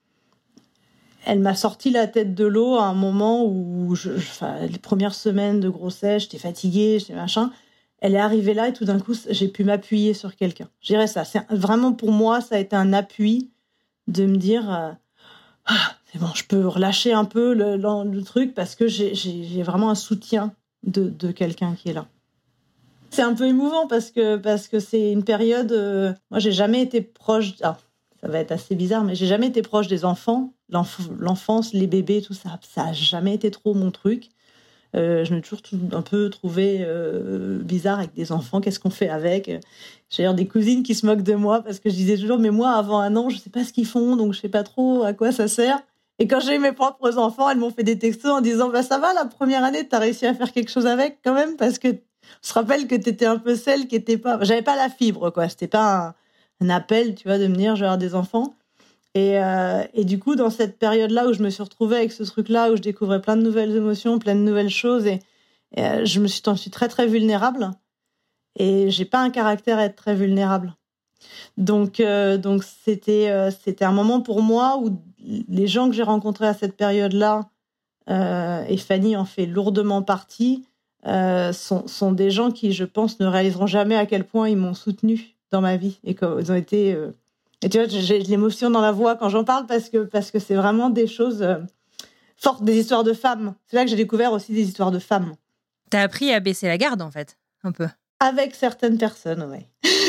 S6: elle m'a sorti la tête de l'eau à un moment où, je, enfin, les premières semaines de grossesse, j'étais fatiguée, j'étais machin... Elle est arrivée là et tout d'un coup, j'ai pu m'appuyer sur quelqu'un. Je dirais ça. C'est vraiment pour moi, ça a été un appui de me dire euh, ah, c'est bon, je peux relâcher un peu le, le, le truc parce que j'ai, j'ai, j'ai vraiment un soutien de, de quelqu'un qui est là. C'est un peu émouvant parce que, parce que c'est une période... Euh, moi, j'ai jamais été proche... Ah, ça va être assez bizarre, mais j'ai jamais été proche des enfants. L'enf- l'enfance, les bébés, tout ça, ça a jamais été trop mon truc. Euh, je me suis toujours un peu trouvé euh, bizarre avec des enfants. Qu'est-ce qu'on fait avec ? J'ai d'ailleurs des cousines qui se moquent de moi parce que je disais toujours, mais moi, avant un an, je ne sais pas ce qu'ils font, donc je ne sais pas trop à quoi ça sert. Et quand j'ai eu mes propres enfants, elles m'ont fait des textos en disant, bah, ça va, la première année, tu as réussi à faire quelque chose avec quand même, parce que je te rappelle que tu étais un peu celle qui n'était pas... J'avais pas la fibre, quoi. C'était pas un, un appel, tu vois, de me dire, je vais avoir des enfants. Et, euh, et du coup, dans cette période-là où je me suis retrouvée avec ce truc-là, où je découvrais plein de nouvelles émotions, plein de nouvelles choses, et, et euh, je me suis, j'en suis très, très vulnérable. Et j'ai pas un caractère à être très vulnérable. Donc, euh, donc c'était, euh, c'était un moment pour moi où les gens que j'ai rencontrés à cette période-là, euh, et Fanny en fait lourdement partie, euh, sont, sont des gens qui, je pense, ne réaliseront jamais à quel point ils m'ont soutenue dans ma vie. Et qu'ils ont été... Euh, Et tu vois, j'ai de l'émotion dans la voix quand j'en parle parce que, parce que c'est vraiment des choses euh, fortes, des histoires de femmes. C'est là que j'ai découvert aussi des histoires de femmes.
S5: T'as appris à baisser la garde, en fait, un peu.
S6: Avec certaines personnes, oui.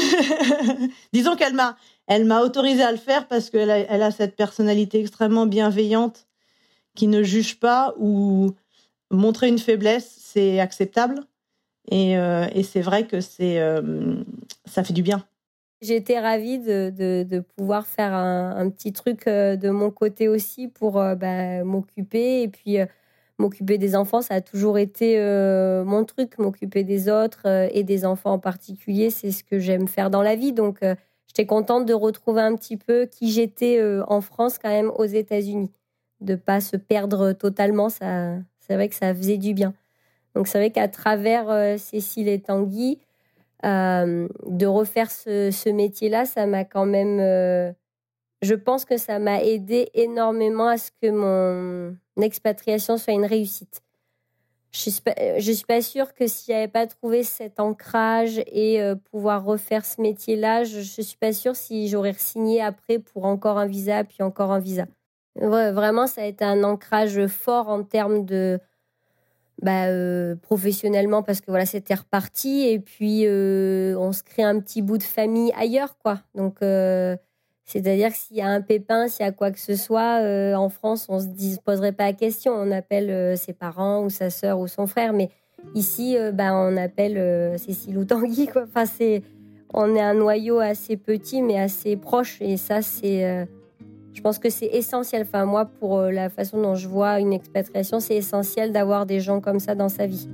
S6: Disons qu'elle m'a, elle m'a autorisée à le faire parce qu'elle a, elle a cette personnalité extrêmement bienveillante qui ne juge pas, ou montrer une faiblesse, c'est acceptable. Et, euh, et c'est vrai que c'est, euh, ça fait du bien.
S7: J'étais ravie de, de, de pouvoir faire un, un petit truc de mon côté aussi pour euh, bah, m'occuper. Et puis, euh, m'occuper des enfants, ça a toujours été euh, mon truc. M'occuper des autres euh, et des enfants en particulier, c'est ce que j'aime faire dans la vie. Donc, euh, je j'étais contente de retrouver un petit peu qui j'étais euh, en France quand même aux États-Unis, de pas se perdre totalement. Ça, c'est vrai que ça faisait du bien. Donc c'est vrai qu'à travers euh, Cécile et Tanguy, euh, de refaire ce, ce métier-là, ça m'a quand même. Euh, je pense que ça m'a aidé énormément à ce que mon expatriation soit une réussite. Je suis pas, je suis pas sûre que si j'avais pas trouvé cet ancrage et euh, pouvoir refaire ce métier-là, je, je suis pas sûre si j'aurais signé après pour encore un visa, puis encore un visa. Ouais, vraiment, ça a été un ancrage fort en termes de bah, euh, professionnellement parce que voilà, c'était reparti et puis euh, on se crée un petit bout de famille ailleurs, quoi. Donc euh, c'est-à-dire que s'il y a un pépin, s'il y a quoi que ce soit, euh, en France, on ne se poserait pas la question. On appelle euh, ses parents ou sa sœur ou son frère. Mais ici, euh, bah, on appelle euh, Cécile ou Tanguy, quoi. Enfin, c'est, on est un noyau assez petit, mais assez proche. Et ça, c'est, euh, je pense que c'est essentiel. Enfin, moi, pour euh, la façon dont je vois une expatriation, c'est essentiel d'avoir des gens comme ça dans sa vie.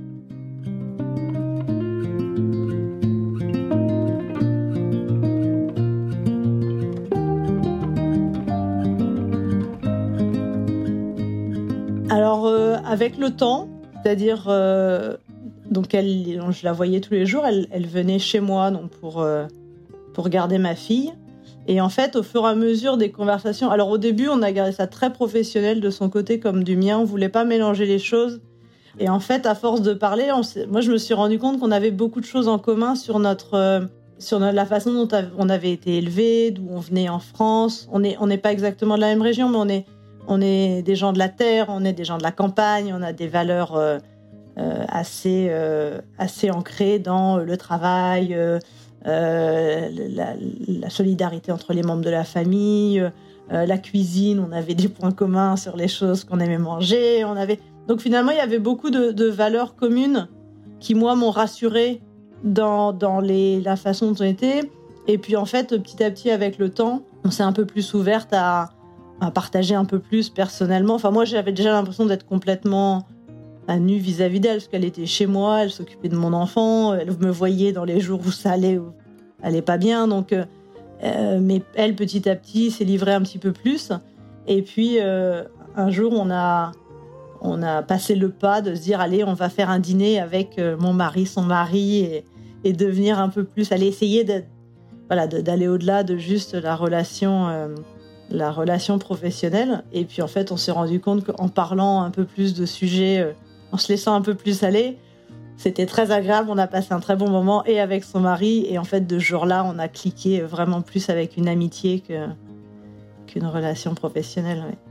S6: Alors, euh, avec le temps, c'est-à-dire, euh, donc elle, je la voyais tous les jours, elle, elle venait chez moi donc pour, euh, pour garder ma fille. Et en fait, au fur et à mesure des conversations, alors au début, on a gardé ça très professionnel de son côté comme du mien, on voulait pas mélanger les choses. Et en fait, à force de parler, on moi, je me suis rendu compte qu'on avait beaucoup de choses en commun sur notre, euh, sur notre, la façon dont on avait été élevés, d'où on venait en France. On n'est on n'est pas exactement de la même région, mais on est On est des gens de la terre, on est des gens de la campagne, on a des valeurs euh, euh, assez, euh, assez ancrées dans le travail, euh, euh, la, la solidarité entre les membres de la famille, euh, la cuisine. On avait des points communs sur les choses qu'on aimait manger. On avait... Donc finalement, il y avait beaucoup de, de valeurs communes qui, moi, m'ont rassurée dans, dans les, la façon dont on était. Et puis en fait, petit à petit, avec le temps, on s'est un peu plus ouverte à... à partager un peu plus personnellement. Enfin, moi, j'avais déjà l'impression d'être complètement à nu vis-à-vis d'elle, parce qu'elle était chez moi, elle s'occupait de mon enfant, elle me voyait dans les jours où ça allait, où ça allait pas bien. Donc, euh, mais elle, petit à petit, s'est livrée un petit peu plus. Et puis, euh, un jour, on a, on a passé le pas de se dire, allez, on va faire un dîner avec mon mari, son mari, et, et devenir un peu plus, aller essayer de, voilà, de, d'aller au-delà de juste la relation... Euh, la relation professionnelle. Et puis en fait, on s'est rendu compte qu'en parlant un peu plus de sujets, euh, en se laissant un peu plus aller, c'était très agréable. On a passé un très bon moment et avec son mari. Et en fait, de ce jour-là, on a cliqué vraiment plus avec une amitié que, qu'une relation professionnelle. Ouais.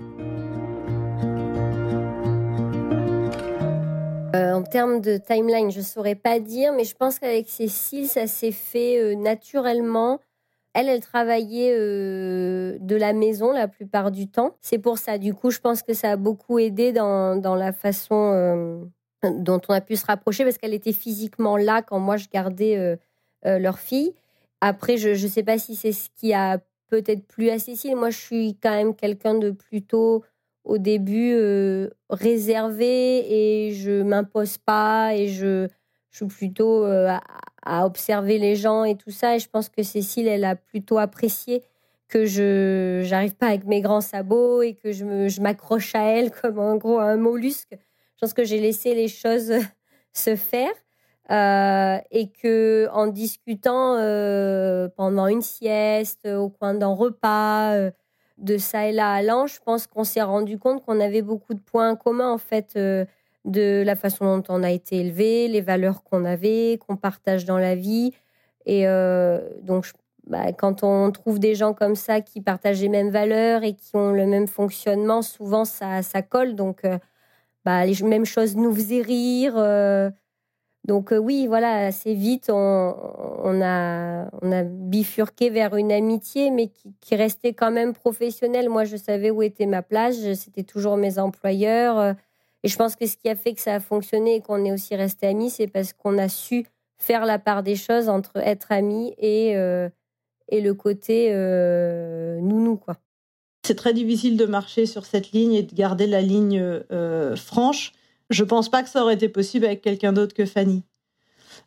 S7: Euh, en termes de timeline, je ne saurais pas dire, mais je pense qu'avec Cécile, ça s'est fait euh, naturellement. Elle, elle travaillait euh, de la maison la plupart du temps. C'est pour ça, du coup, je pense que ça a beaucoup aidé dans, dans la façon euh, dont on a pu se rapprocher parce qu'elle était physiquement là quand moi, je gardais euh, euh, leur fille. Après, je ne sais pas si c'est ce qui a peut-être plu à Cécile. Moi, je suis quand même quelqu'un de plutôt, au début, euh, réservé et je ne m'impose pas et je... Je suis plutôt euh, à, à observer les gens et tout ça. Et je pense que Cécile, elle a plutôt apprécié que je n'arrive pas avec mes grands sabots et que je, me, je m'accroche à elle comme en gros à un mollusque. Je pense que j'ai laissé les choses se faire. Euh, et qu'en discutant euh, pendant une sieste, au coin d'un repas, euh, de ça et là allant, je pense qu'on s'est rendu compte qu'on avait beaucoup de points communs en fait, euh, de la façon dont on a été élevé, les valeurs qu'on avait, qu'on partage dans la vie. Et euh, donc, je, bah, quand on trouve des gens comme ça qui partagent les mêmes valeurs et qui ont le même fonctionnement, souvent ça, ça colle. Donc, euh, bah, les mêmes choses nous faisaient rire. Euh, donc, euh, oui, voilà, assez vite, on, on, a, on a bifurqué vers une amitié, mais qui, qui restait quand même professionnelle. Moi, je savais où était ma place. C'était toujours mes employeurs. Et je pense que ce qui a fait que ça a fonctionné et qu'on est aussi resté amis, c'est parce qu'on a su faire la part des choses entre être amis et, euh, et le côté euh, nounou, quoi.
S6: C'est très difficile de marcher sur cette ligne et de garder la ligne euh, franche. Je ne pense pas que ça aurait été possible avec quelqu'un d'autre que Fanny.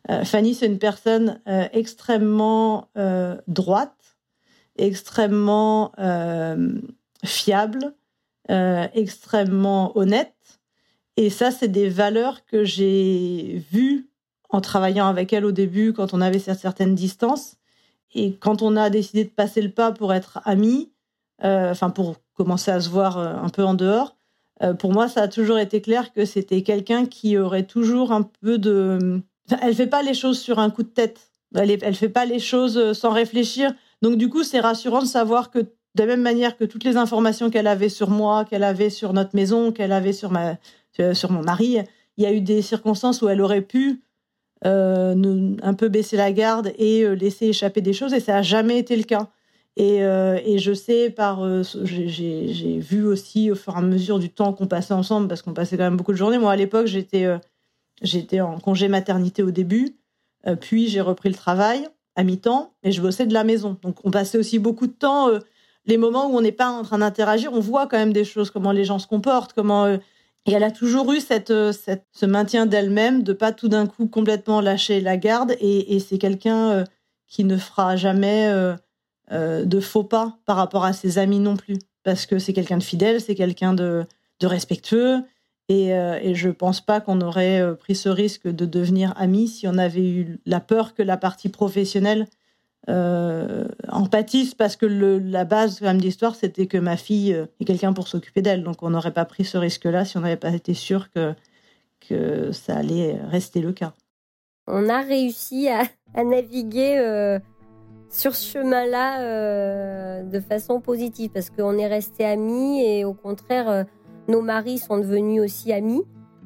S6: Euh, Fanny, c'est une personne euh, extrêmement euh, droite, extrêmement euh, fiable, euh, extrêmement honnête. Et ça, c'est des valeurs que j'ai vues en travaillant avec elle au début, quand on avait certaines distances. Et quand on a décidé de passer le pas pour être amis, euh, enfin pour commencer à se voir euh, un peu en dehors, euh, pour moi, ça a toujours été clair que c'était quelqu'un qui aurait toujours un peu de... Enfin, elle ne fait pas les choses sur un coup de tête. Elle ne fait pas les choses sans réfléchir. Donc du coup, c'est rassurant de savoir que de la même manière que toutes les informations qu'elle avait sur moi, qu'elle avait sur notre maison, qu'elle avait sur, ma, sur mon mari, il y a eu des circonstances où elle aurait pu Euh, ne, un peu baisser la garde et euh, laisser échapper des choses, et ça n'a jamais été le cas. Et, euh, et je sais, par, euh, j'ai, j'ai, j'ai vu aussi au fur et à mesure du temps qu'on passait ensemble, parce qu'on passait quand même beaucoup de journées. Moi, à l'époque, j'étais, euh, j'étais en congé maternité au début, euh, puis j'ai repris le travail à mi-temps, et je bossais de la maison. Donc, on passait aussi beaucoup de temps, euh, les moments où on n'est pas en train d'interagir, on voit quand même des choses, comment les gens se comportent, comment... Euh, Et elle a toujours eu cette, cette, ce maintien d'elle-même, de ne pas tout d'un coup complètement lâcher la garde. Et, et c'est quelqu'un euh, qui ne fera jamais euh, euh, de faux pas par rapport à ses amis non plus. Parce que c'est quelqu'un de fidèle, c'est quelqu'un de, de respectueux. Et, euh, et je ne pense pas qu'on aurait pris ce risque de devenir amis si on avait eu la peur que la partie professionnelle Euh, empathise, parce que le, la base quand même de l'histoire, c'était que ma fille euh, ait quelqu'un pour s'occuper d'elle. Donc on n'aurait pas pris ce risque-là si on n'avait pas été sûr que, que ça allait rester le cas.
S7: On a réussi à, à naviguer euh, sur ce chemin-là euh, de façon positive, parce qu'on est restés amis, et au contraire, euh, nos maris sont devenus aussi amis,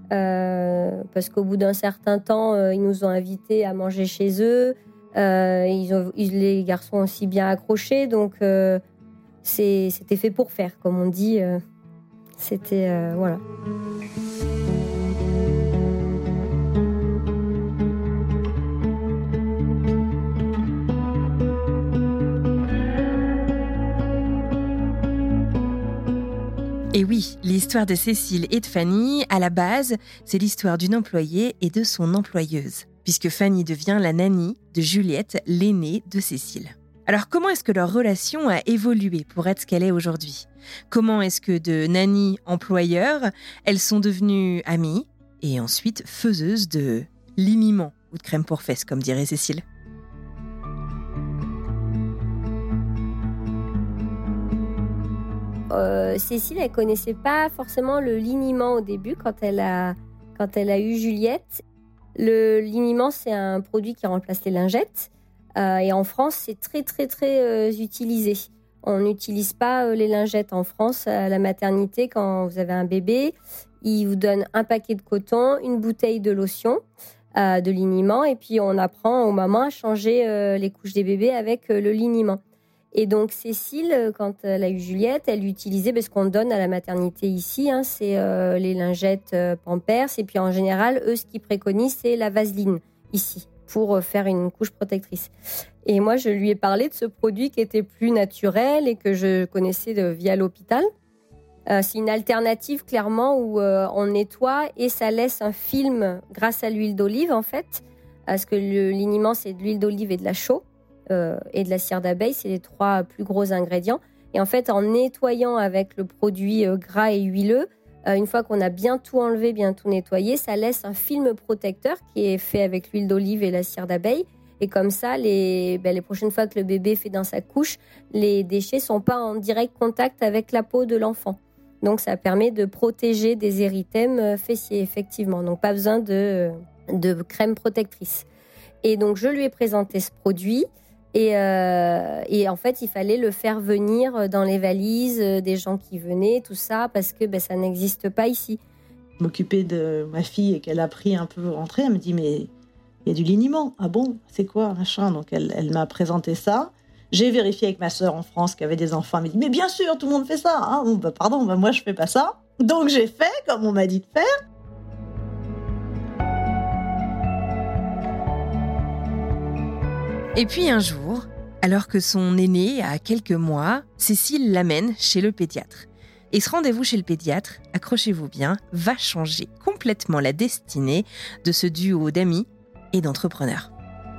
S7: euh, parce qu'au bout d'un certain temps, euh, ils nous ont invités à manger chez eux. Euh, ils ont, ils, les garçons ont aussi bien accroché, donc euh, c'est, c'était fait pour faire, comme on dit. Euh, c'était euh, voilà.
S5: Et oui, l'histoire de Cécile et de Fanny, à la base, c'est l'histoire d'une employée et de son employeuse, puisque Fanny devient la nanny de Juliette, l'aînée de Cécile. Alors comment est-ce que leur relation a évolué pour être ce qu'elle est aujourd'hui ? Comment est-ce que de nanny-employeur, elles sont devenues amies et ensuite faiseuses de liniment ou de crème pour fesses, comme dirait Cécile ?
S7: Euh, Cécile, elle connaissait pas forcément le liniment au début quand elle a, quand elle a eu Juliette. Le liniment, c'est un produit qui remplace les lingettes. Euh, et en France, c'est très, très, très euh, utilisé. On n'utilise pas euh, les lingettes en France à la maternité quand vous avez un bébé. Ils vous donnent un paquet de coton, une bouteille de lotion, euh, de liniment, et puis on apprend aux mamans à changer euh, les couches des bébés avec euh, le liniment. Et donc Cécile, quand elle a eu Juliette, elle utilisait ben, ce qu'on donne à la maternité ici, hein, c'est euh, les lingettes euh, Pampers. Et puis en général, eux, ce qu'ils préconisent, c'est la vaseline ici, pour faire une couche protectrice. Et moi, je lui ai parlé de ce produit qui était plus naturel et que je connaissais de, via l'hôpital. Euh, c'est une alternative, clairement, où euh, on nettoie et ça laisse un film grâce à l'huile d'olive, en fait. Parce que le liniment, c'est de l'huile d'olive et de la chaux. Euh, et de la cire d'abeille, c'est les trois plus gros ingrédients. Et en fait, en nettoyant avec le produit euh, gras et huileux, euh, une fois qu'on a bien tout enlevé, bien tout nettoyé, ça laisse un film protecteur qui est fait avec l'huile d'olive et la cire d'abeille. Et comme ça, les, ben, les prochaines fois que le bébé fait dans sa couche, les déchets sont pas en direct contact avec la peau de l'enfant. Donc, ça permet de protéger des érythèmes fessiers, effectivement. Donc, pas besoin de, de crème protectrice. Et donc, je lui ai présenté ce produit. Et, euh, et en fait, il fallait le faire venir dans les valises des gens qui venaient, tout ça, parce que ben, ça n'existe pas ici.
S6: M'occuper de ma fille et qu'elle a pris un peu rentrée, elle me dit « mais il y a du liniment. Ah bon, c'est quoi, machin ?» Donc elle, elle m'a présenté ça. J'ai vérifié avec ma sœur en France qui avait des enfants. Elle m'a dit « mais bien sûr, tout le monde fait ça. Hein. Bon, bah, pardon, bah, moi je fais pas ça. » Donc j'ai fait comme on m'a dit de faire.
S5: Et puis un jour, alors que son aîné a quelques mois, Cécile l'amène chez le pédiatre. Et ce rendez-vous chez le pédiatre, accrochez-vous bien, va changer complètement la destinée de ce duo d'amis et d'entrepreneur.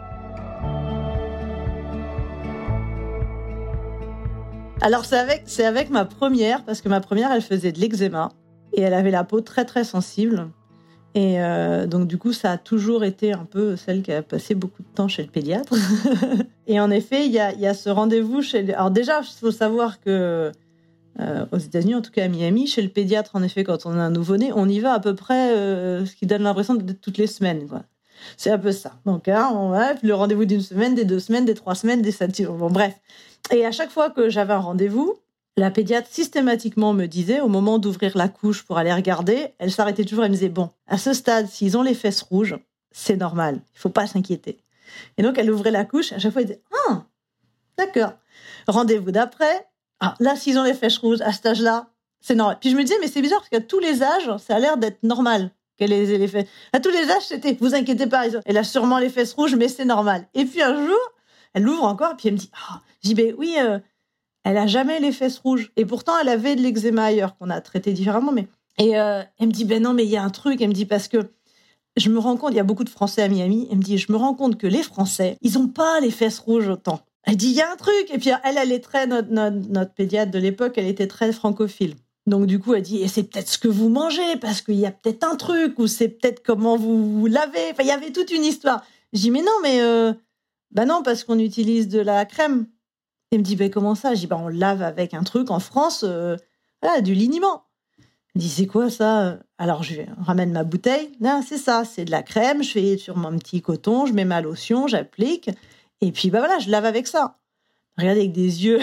S6: Alors c'est avec, c'est avec ma première, parce que ma première, elle faisait de l'eczéma et elle avait la peau très très sensible. Et euh, donc du coup, ça a toujours été un peu celle qui a passé beaucoup de temps chez le pédiatre. Et en effet, il y a, y a ce rendez-vous chez... Le... Alors déjà, il faut savoir que euh, aux États-Unis, en tout cas à Miami, chez le pédiatre, en effet, quand on a un nouveau-né, on y va à peu près, euh, ce qui donne l'impression d'être toutes les semaines, quoi. C'est un peu ça. Donc, hein, on va, le rendez-vous d'une semaine, des deux semaines, des trois semaines, des sept jours. Bon, bref. Et à chaque fois que j'avais un rendez-vous, la pédiatre systématiquement me disait, au moment d'ouvrir la couche pour aller regarder, elle s'arrêtait toujours et me disait, bon, à ce stade, s'ils ont les fesses rouges, c'est normal, il faut pas s'inquiéter. Et donc, elle ouvrait la couche, à chaque fois, elle disait, ah, d'accord. Rendez-vous d'après, ah, là, s'ils ont les fesses rouges, à cet âge-là, c'est normal. Puis je me disais, mais c'est bizarre, parce qu'à tous les âges, ça a l'air d'être normal qu'elle ait les fesses. À tous les âges, c'était, vous inquiétez pas, elle a sûrement les fesses rouges, mais c'est normal. Et puis un jour, elle l'ouvre encore, puis elle me dit, ah, j'y vais, oui, euh, elle a jamais les fesses rouges. Et pourtant, elle avait de l'eczéma ailleurs, qu'on a traité différemment. Mais... Et euh, elle me dit, ben non, mais il y a un truc. Elle me dit, parce que je me rends compte, il y a beaucoup de Français à Miami. Elle me dit, je me rends compte que les Français, ils ont pas les fesses rouges autant. Elle dit, il y a un truc. Et puis, elle, elle est très, notre, notre, notre pédiatre de l'époque, elle était très francophile. Donc, du coup, elle dit, et c'est peut-être ce que vous mangez, parce qu'il y a peut-être un truc, ou c'est peut-être comment vous, vous lavez. Enfin, il y avait toute une histoire. Je dis, mais non, mais, euh, ben non, parce qu'on utilise de la crème. Elle me dit, ben comment ça? Je dis, ben on lave avec un truc en France, euh, voilà, du liniment. Elle me dit, c'est quoi ça? Alors, je ramène ma bouteille. Non, c'est ça, c'est de la crème. Je fais sur mon petit coton, je mets ma lotion, j'applique. Et puis, ben voilà, je lave avec ça. Regardez avec des yeux.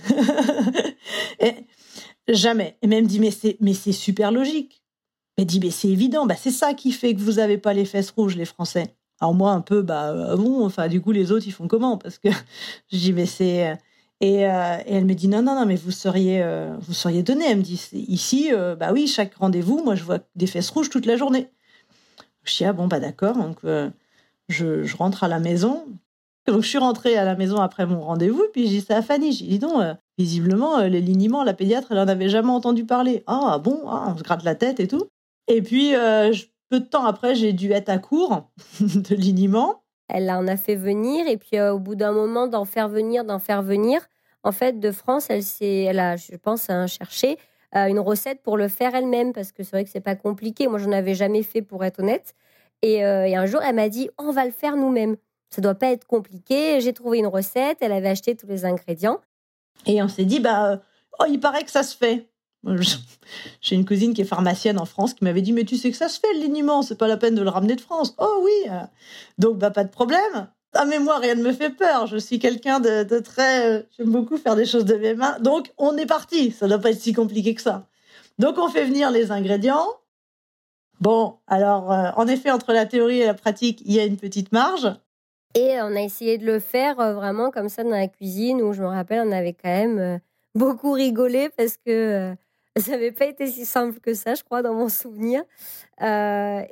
S6: Et, jamais. Et elle me dit, mais c'est, mais c'est super logique. Elle dit, mais c'est évident. Ben, c'est ça qui fait que vous n'avez pas les fesses rouges, les Français. Alors moi, un peu, bah euh, bon, enfin, du coup, les autres, ils font comment? Parce que je dis, mais c'est... Et, euh, et elle me dit, non, non, non, mais vous seriez, euh, vous seriez donné. Elle me dit, ici, euh, bah oui, chaque rendez-vous, moi, je vois des fesses rouges toute la journée. Je dis, ah bon, bah d'accord. Donc, euh, je, je rentre à la maison. Donc, je suis rentrée à la maison après mon rendez-vous. Puis, je dis ça à Fanny. Je dis, dis donc, euh, visiblement, euh, les liniments, la pédiatre, elle en avait jamais entendu parler. Ah bon, ah, on se gratte la tête et tout. Et puis, euh, je, peu de temps après, j'ai dû être à court de liniments.
S7: Elle en a fait venir. Et puis, euh, au bout d'un moment, d'en faire venir, d'en faire venir, en fait, de France, elle, s'est, elle a, je pense, hein, cherché euh, une recette pour le faire elle-même. Parce que c'est vrai que c'est pas compliqué. Moi, je n'en avais jamais fait, pour être honnête. Et, euh, et un jour, elle m'a dit, oh, on va le faire nous-mêmes. Ça doit pas être compliqué. J'ai trouvé une recette. Elle avait acheté tous les ingrédients.
S6: Et on s'est dit, bah, oh, il paraît que ça se fait. J'ai une cousine qui est pharmacienne en France qui m'avait dit, mais tu sais que ça se fait, le liniment, c'est pas la peine de le ramener de France. Oh oui. Donc, bah, pas de problème. Ah, mais moi, rien ne me fait peur. Je suis quelqu'un de, de très... J'aime beaucoup faire des choses de mes mains. Donc, on est parti. Ça doit pas être si compliqué que ça. Donc, on fait venir les ingrédients. Bon, alors, euh, en effet, entre la théorie et la pratique, il y a une petite marge.
S7: Et on a essayé de le faire euh, vraiment comme ça dans la cuisine, où je me rappelle, on avait quand même euh, beaucoup rigolé parce que euh, ça n'avait pas été si simple que ça, je crois, dans mon souvenir. Euh,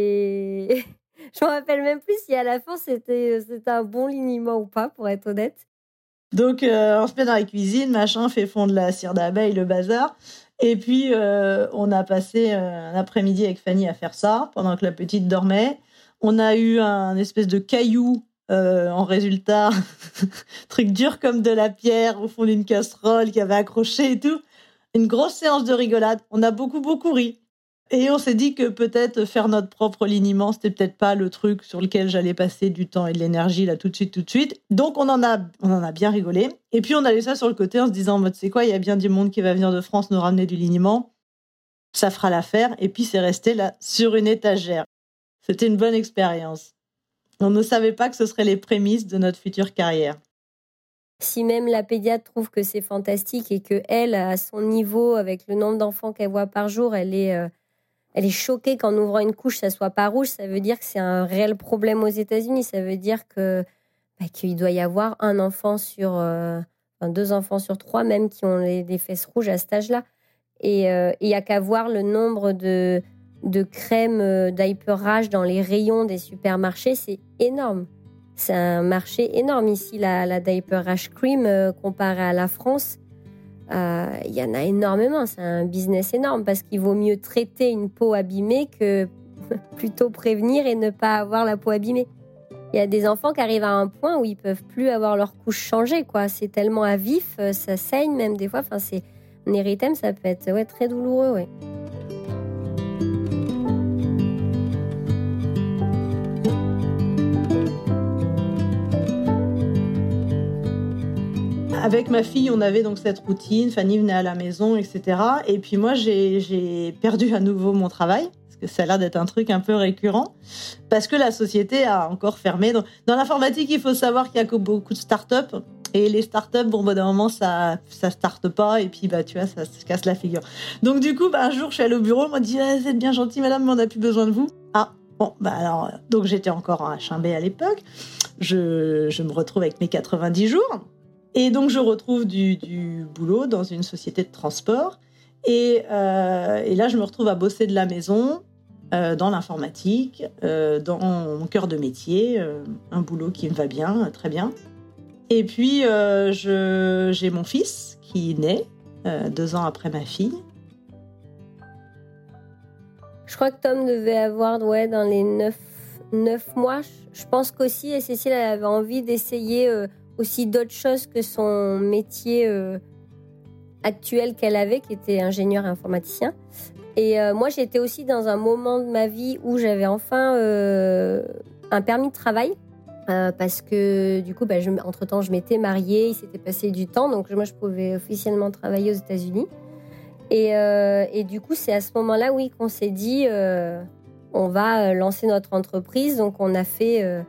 S7: et je me rappelle même plus si à la fin c'était, c'était un bon liniment ou pas, pour être honnête.
S6: Donc, euh, on se met dans la cuisine, machin, fait fondre la cire d'abeille, le bazar. Et puis, euh, on a passé euh, un après-midi avec Fanny à faire ça, pendant que la petite dormait. On a eu un espèce de caillou euh, en résultat, truc dur comme de la pierre au fond d'une casserole qui avait accroché et tout. Une grosse séance de rigolade. On a beaucoup, beaucoup ri. Et on s'est dit que peut-être faire notre propre liniment, c'était peut-être pas le truc sur lequel j'allais passer du temps et de l'énergie là tout de suite, tout de suite. Donc on en a, on en a bien rigolé. Et puis on a laissé ça sur le côté en se disant, en mode, c'est quoi, il y a bien du monde qui va venir de France nous ramener du liniment. Ça fera l'affaire. Et puis c'est resté là sur une étagère. C'était une bonne expérience. On ne savait pas que ce seraient les prémices de notre future carrière.
S7: Si même la pédiatre trouve que c'est fantastique et qu'elle, à son niveau, avec le nombre d'enfants qu'elle voit par jour, elle est, euh, elle est choquée qu'en ouvrant une couche, ça soit pas rouge, ça veut dire que c'est un réel problème aux États-Unis. Ça veut dire que, bah, qu'il doit y avoir un enfant sur... Euh, enfin, deux enfants sur trois, même, qui ont les, les fesses rouges à cet âge-là. Et il euh, n'y a qu'à voir le nombre de... de crème euh, diaper rash dans les rayons des supermarchés, c'est énorme. C'est un marché énorme ici, la, la diaper rash cream, euh, comparé à la France. Il euh, y en a énormément, c'est un business énorme parce qu'il vaut mieux traiter une peau abîmée que plutôt prévenir et ne pas avoir la peau abîmée. Il y a des enfants qui arrivent à un point où ils peuvent plus avoir leur couche changée, quoi. C'est tellement à vif, ça saigne même des fois. Enfin, c'est un érythème, ça peut être ouais, très douloureux, ouais.
S6: Avec ma fille, on avait donc cette routine. Fanny venait à la maison, et cetera. Et puis moi, j'ai, j'ai perdu à nouveau mon travail. Que ça a l'air d'être un truc un peu récurrent, parce que la société a encore fermé. Dans, dans l'informatique, il faut savoir qu'il y a beaucoup de start-up, et les start-up, bon, bah, d'un moment, ça ça starte pas, et puis, bah, tu vois, ça se casse la figure. Donc, du coup, bah, un jour, je suis allée au bureau, on m'a dit, ah, vous êtes bien gentil, madame, mais on n'a plus besoin de vous. Ah, bon, bah, alors, donc, j'étais encore en H un B à l'époque. Je, je me retrouve avec mes quatre-vingt-dix jours, et donc, je retrouve du, du boulot dans une société de transport. Et, euh, et là, je me retrouve à bosser de la maison, euh, dans l'informatique, euh, dans mon cœur de métier, euh, un boulot qui me va bien, euh, très bien. Et puis, euh, je, j'ai mon fils qui naît euh, deux ans après ma fille.
S7: Je crois que Tom devait avoir ouais, dans les neuf, neuf mois. Je pense qu'aussi, et Cécile elle avait envie d'essayer euh, aussi d'autres choses que son métier euh, actuel qu'elle avait, qui était ingénieur informaticien. Et euh, moi, j'étais aussi dans un moment de ma vie où j'avais enfin euh, un permis de travail. Euh, parce que du coup, bah, je, entre-temps, je m'étais mariée, il s'était passé du temps. Donc moi, je pouvais officiellement travailler aux États-Unis. Et, euh, et du coup, c'est à ce moment-là, oui, qu'on s'est dit, euh, on va lancer notre entreprise. Donc on a fait... Euh,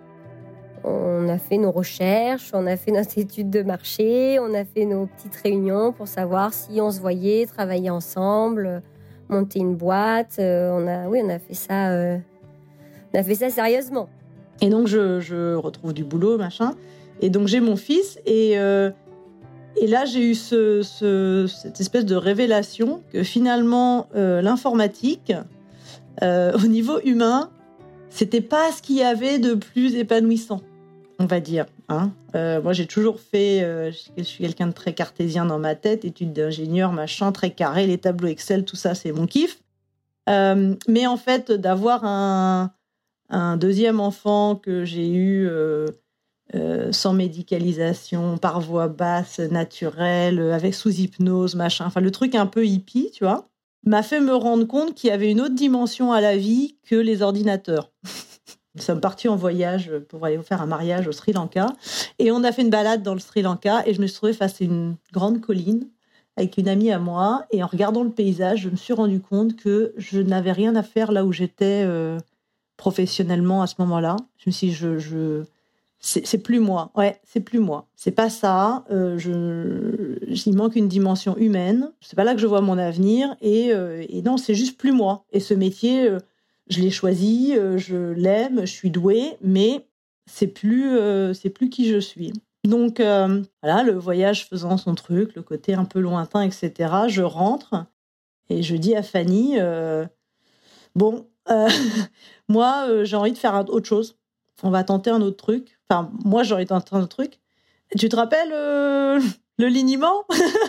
S7: On a fait nos recherches, on a fait notre étude de marché, on a fait nos petites réunions pour savoir si on se voyait, travailler ensemble, monter une boîte. On a, oui, on a fait ça, euh, on a fait ça sérieusement.
S6: Et donc je, je retrouve du boulot, machin. Et donc j'ai mon fils et euh, et là j'ai eu ce, ce, cette espèce de révélation que finalement euh, l'informatique, euh, au niveau humain, c'était pas ce qu'il y avait de plus épanouissant, on va dire. Hein. Euh, moi, j'ai toujours fait... Euh, je suis quelqu'un de très cartésien dans ma tête, études d'ingénieur, machin, très carré, les tableaux Excel, tout ça, c'est mon kiff. Euh, mais en fait, d'avoir un, un deuxième enfant que j'ai eu euh, euh, sans médicalisation, par voie basse, naturelle, avec sous hypnose, machin, enfin, le truc un peu hippie, tu vois, m'a fait me rendre compte qu'il y avait une autre dimension à la vie que les ordinateurs. Nous sommes partis en voyage pour aller faire un mariage au Sri Lanka et on a fait une balade dans le Sri Lanka et je me suis trouvée face à une grande colline avec une amie à moi et en regardant le paysage, je me suis rendu compte que je n'avais rien à faire là où j'étais euh, professionnellement à ce moment-là. Je me suis dit, je... je C'est, c'est plus moi, ouais, c'est plus moi. C'est pas ça. Euh, je, il manque une dimension humaine. C'est pas là que je vois mon avenir. Et, euh, et non, c'est juste plus moi. Et ce métier, euh, je l'ai choisi, euh, je l'aime, je suis douée, mais c'est plus, euh, c'est plus qui je suis. Donc euh, voilà, le voyage faisant son truc, le côté un peu lointain, et cetera. Je rentre et je dis à Fanny, euh, bon, euh, moi, euh, j'ai envie de faire autre chose. On va tenter un autre truc. Enfin, moi, j'aurais tenté un autre truc. Tu te rappelles euh, le liniment?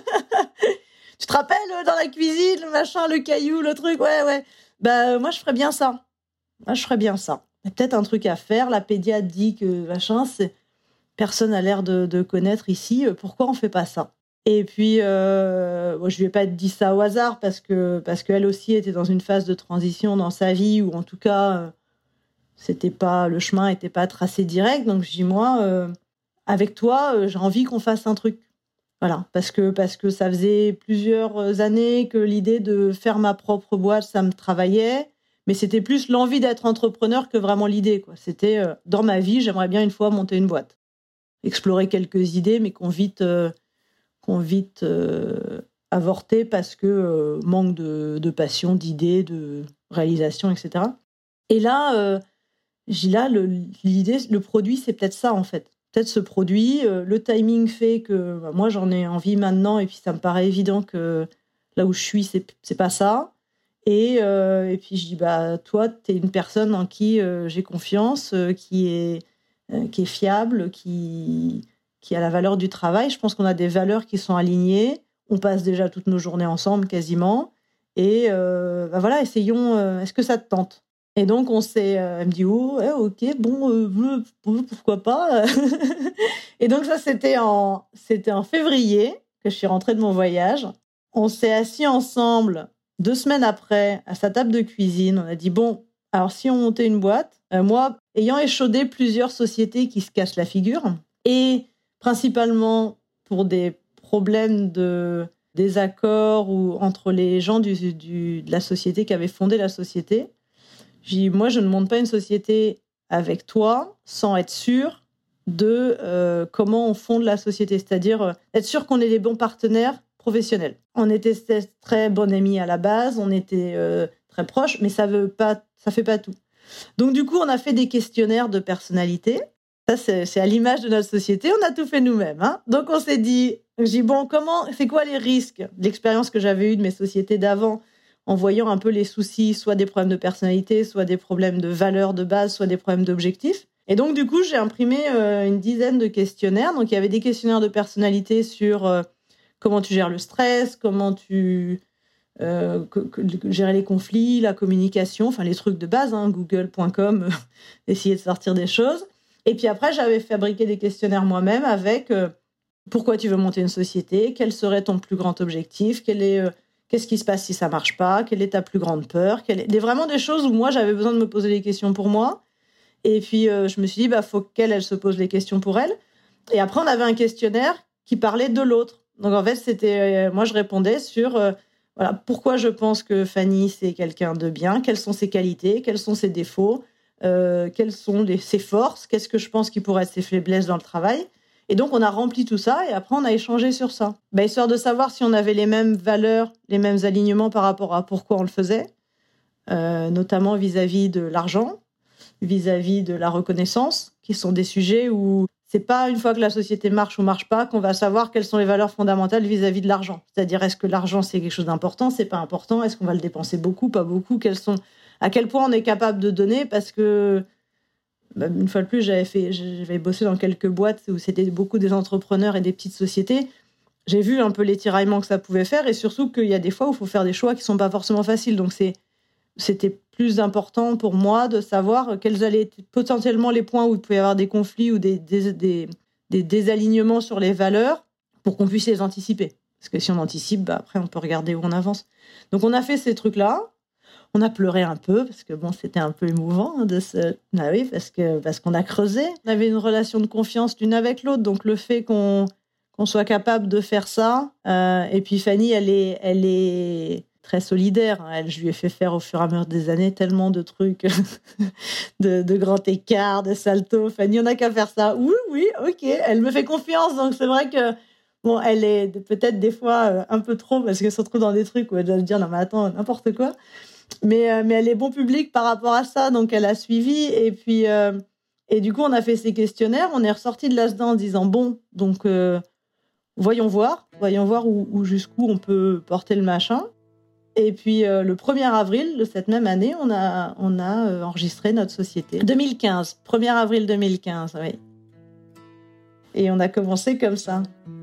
S6: Tu te rappelles euh, dans la cuisine, le machin, le caillou, le truc? Ouais, ouais. Bah, moi, je ferais bien ça. Moi, je ferais bien ça. Il y a peut-être un truc à faire. La pédiatre dit que machin, c'est... personne n'a l'air de, de connaître ici. Pourquoi on ne fait pas ça? Et puis, euh, bon, je ne lui ai pas dit ça au hasard parce que, parce qu'elle aussi était dans une phase de transition dans sa vie où, en tout cas... Euh, C'était pas, le chemin n'était pas tracé direct. Donc, je dis, moi, euh, avec toi, euh, j'ai envie qu'on fasse un truc. Voilà. Parce que, parce que ça faisait plusieurs années que l'idée de faire ma propre boîte, ça me travaillait. Mais c'était plus l'envie d'être entrepreneur que vraiment l'idée, quoi. C'était, euh, dans ma vie, j'aimerais bien une fois monter une boîte. Explorer quelques idées, mais qu'on vite, euh, qu'on vite euh, avorter parce que euh, manque de, de passion, d'idées, de réalisation, et cetera. Et là... Euh, J'ai là, le, l'idée, le produit, c'est peut-être ça, en fait. Peut-être ce produit, euh, le timing fait que bah, moi, j'en ai envie maintenant, et puis ça me paraît évident que là où je suis, c'est, c'est pas ça. Et, euh, et puis je dis, bah, toi, t'es une personne en qui euh, j'ai confiance, euh, qui, est, euh, qui est fiable, qui, qui a la valeur du travail. Je pense qu'on a des valeurs qui sont alignées. On passe déjà toutes nos journées ensemble, quasiment. Et euh, bah, voilà, essayons, euh, est-ce que ça te tente ? Et donc, on s'est, euh, elle me dit, oh, ouais, ok, bon, euh, pourquoi pas. Et donc, ça, c'était en, c'était en février que je suis rentrée de mon voyage. On s'est assis ensemble deux semaines après à sa table de cuisine. On a dit, bon, alors si on montait une boîte, euh, moi, ayant échaudé plusieurs sociétés qui se cassent la figure, et principalement pour des problèmes de désaccords ou entre les gens du, du, de la société qui avaient fondé la société, j'ai dit, moi, je ne monte pas une société avec toi sans être sûr de euh, comment on fonde la société, c'est-à-dire euh, être sûr qu'on est des bons partenaires professionnels. On était très bons amis à la base, on était euh, très proches, mais ça veut pas, ça fait pas tout. Donc du coup, on a fait des questionnaires de personnalité. Ça, c'est, c'est à l'image de notre société, on a tout fait nous-mêmes. Hein. Donc on s'est dit, j'ai dit bon, comment, c'est quoi les risques de l'expérience que j'avais eue de mes sociétés d'avant, en voyant un peu les soucis, soit des problèmes de personnalité, soit des problèmes de valeurs de base, soit des problèmes d'objectifs. Et donc, du coup, j'ai imprimé euh, une dizaine de questionnaires. Donc, il y avait des questionnaires de personnalité sur euh, comment tu gères le stress, comment tu euh, que, que, gérer les conflits, la communication, enfin les trucs de base, hein, google point com, euh, essayer de sortir des choses. Et puis après, j'avais fabriqué des questionnaires moi-même avec euh, pourquoi tu veux monter une société, quel serait ton plus grand objectif, quel est, euh, qu'est-ce qui se passe si ça ne marche pas, quelle est ta plus grande peur, quelle est... des, vraiment des choses où moi, j'avais besoin de me poser des questions pour moi. Et puis, euh, je me suis dit, bah, faut qu'elle, elle se pose les questions pour elle. Et après, on avait un questionnaire qui parlait de l'autre. Donc, en fait, c'était, euh, moi, je répondais sur, euh, voilà, pourquoi je pense que Fanny, c'est quelqu'un de bien, quelles sont ses qualités, quels sont ses défauts, euh, quelles sont les, ses forces, qu'est-ce que je pense qui pourrait être ses faiblesses dans le travail. Et donc, on a rempli tout ça et après, on a échangé sur ça. Bah, histoire de savoir si on avait les mêmes valeurs, les mêmes alignements par rapport à pourquoi on le faisait, euh, notamment vis-à-vis de l'argent, vis-à-vis de la reconnaissance, qui sont des sujets où c'est pas une fois que la société marche ou marche pas qu'on va savoir quelles sont les valeurs fondamentales vis-à-vis de l'argent. C'est-à-dire, est-ce que l'argent, c'est quelque chose d'important, c'est pas important, est-ce qu'on va le dépenser beaucoup, pas beaucoup, quels sont, à quel point on est capable de donner, parce que, bah, une fois de plus, j'avais fait, j'avais bossé dans quelques boîtes où c'était beaucoup des entrepreneurs et des petites sociétés. J'ai vu un peu les tiraillements que ça pouvait faire et surtout qu'il y a des fois où il faut faire des choix qui sont pas forcément faciles. Donc, c'est, c'était plus important pour moi de savoir quels allaient être potentiellement les points où il pouvait y avoir des conflits ou des, des, des, des désalignements sur les valeurs pour qu'on puisse les anticiper. Parce que si on anticipe, bah après, on peut regarder où on avance. Donc, on a fait ces trucs-là. On a pleuré un peu parce que bon, c'était un peu émouvant de se... Ah oui, parce, que, parce qu'on a creusé. On avait une relation de confiance l'une avec l'autre. Donc, le fait qu'on, qu'on soit capable de faire ça. Euh, et puis, Fanny, elle est... Elle est très solidaire. Elle, je lui ai fait faire au fur et à mesure des années tellement de trucs, de, de grands écarts, de saltos. Fanny, on n'a qu'à faire ça. Oui, oui, ok. Elle me fait confiance. Donc, c'est vrai que, bon, elle est peut-être des fois un peu trop parce qu'elle se retrouve dans des trucs où elle doit se dire, non, mais attends, n'importe quoi. Mais, euh, mais elle est bon public par rapport à ça. Donc, elle a suivi. Et puis, euh, et du coup, on a fait ces questionnaires. On est ressorti de là-dedans en disant, bon, donc, euh, voyons voir. Voyons voir où, où, jusqu'où on peut porter le machin. Et puis, euh, le premier avril de cette même année, on a, on a euh, enregistré notre société. deux mille quinze, premier avril deux mille quinze, oui. Et on a commencé comme ça.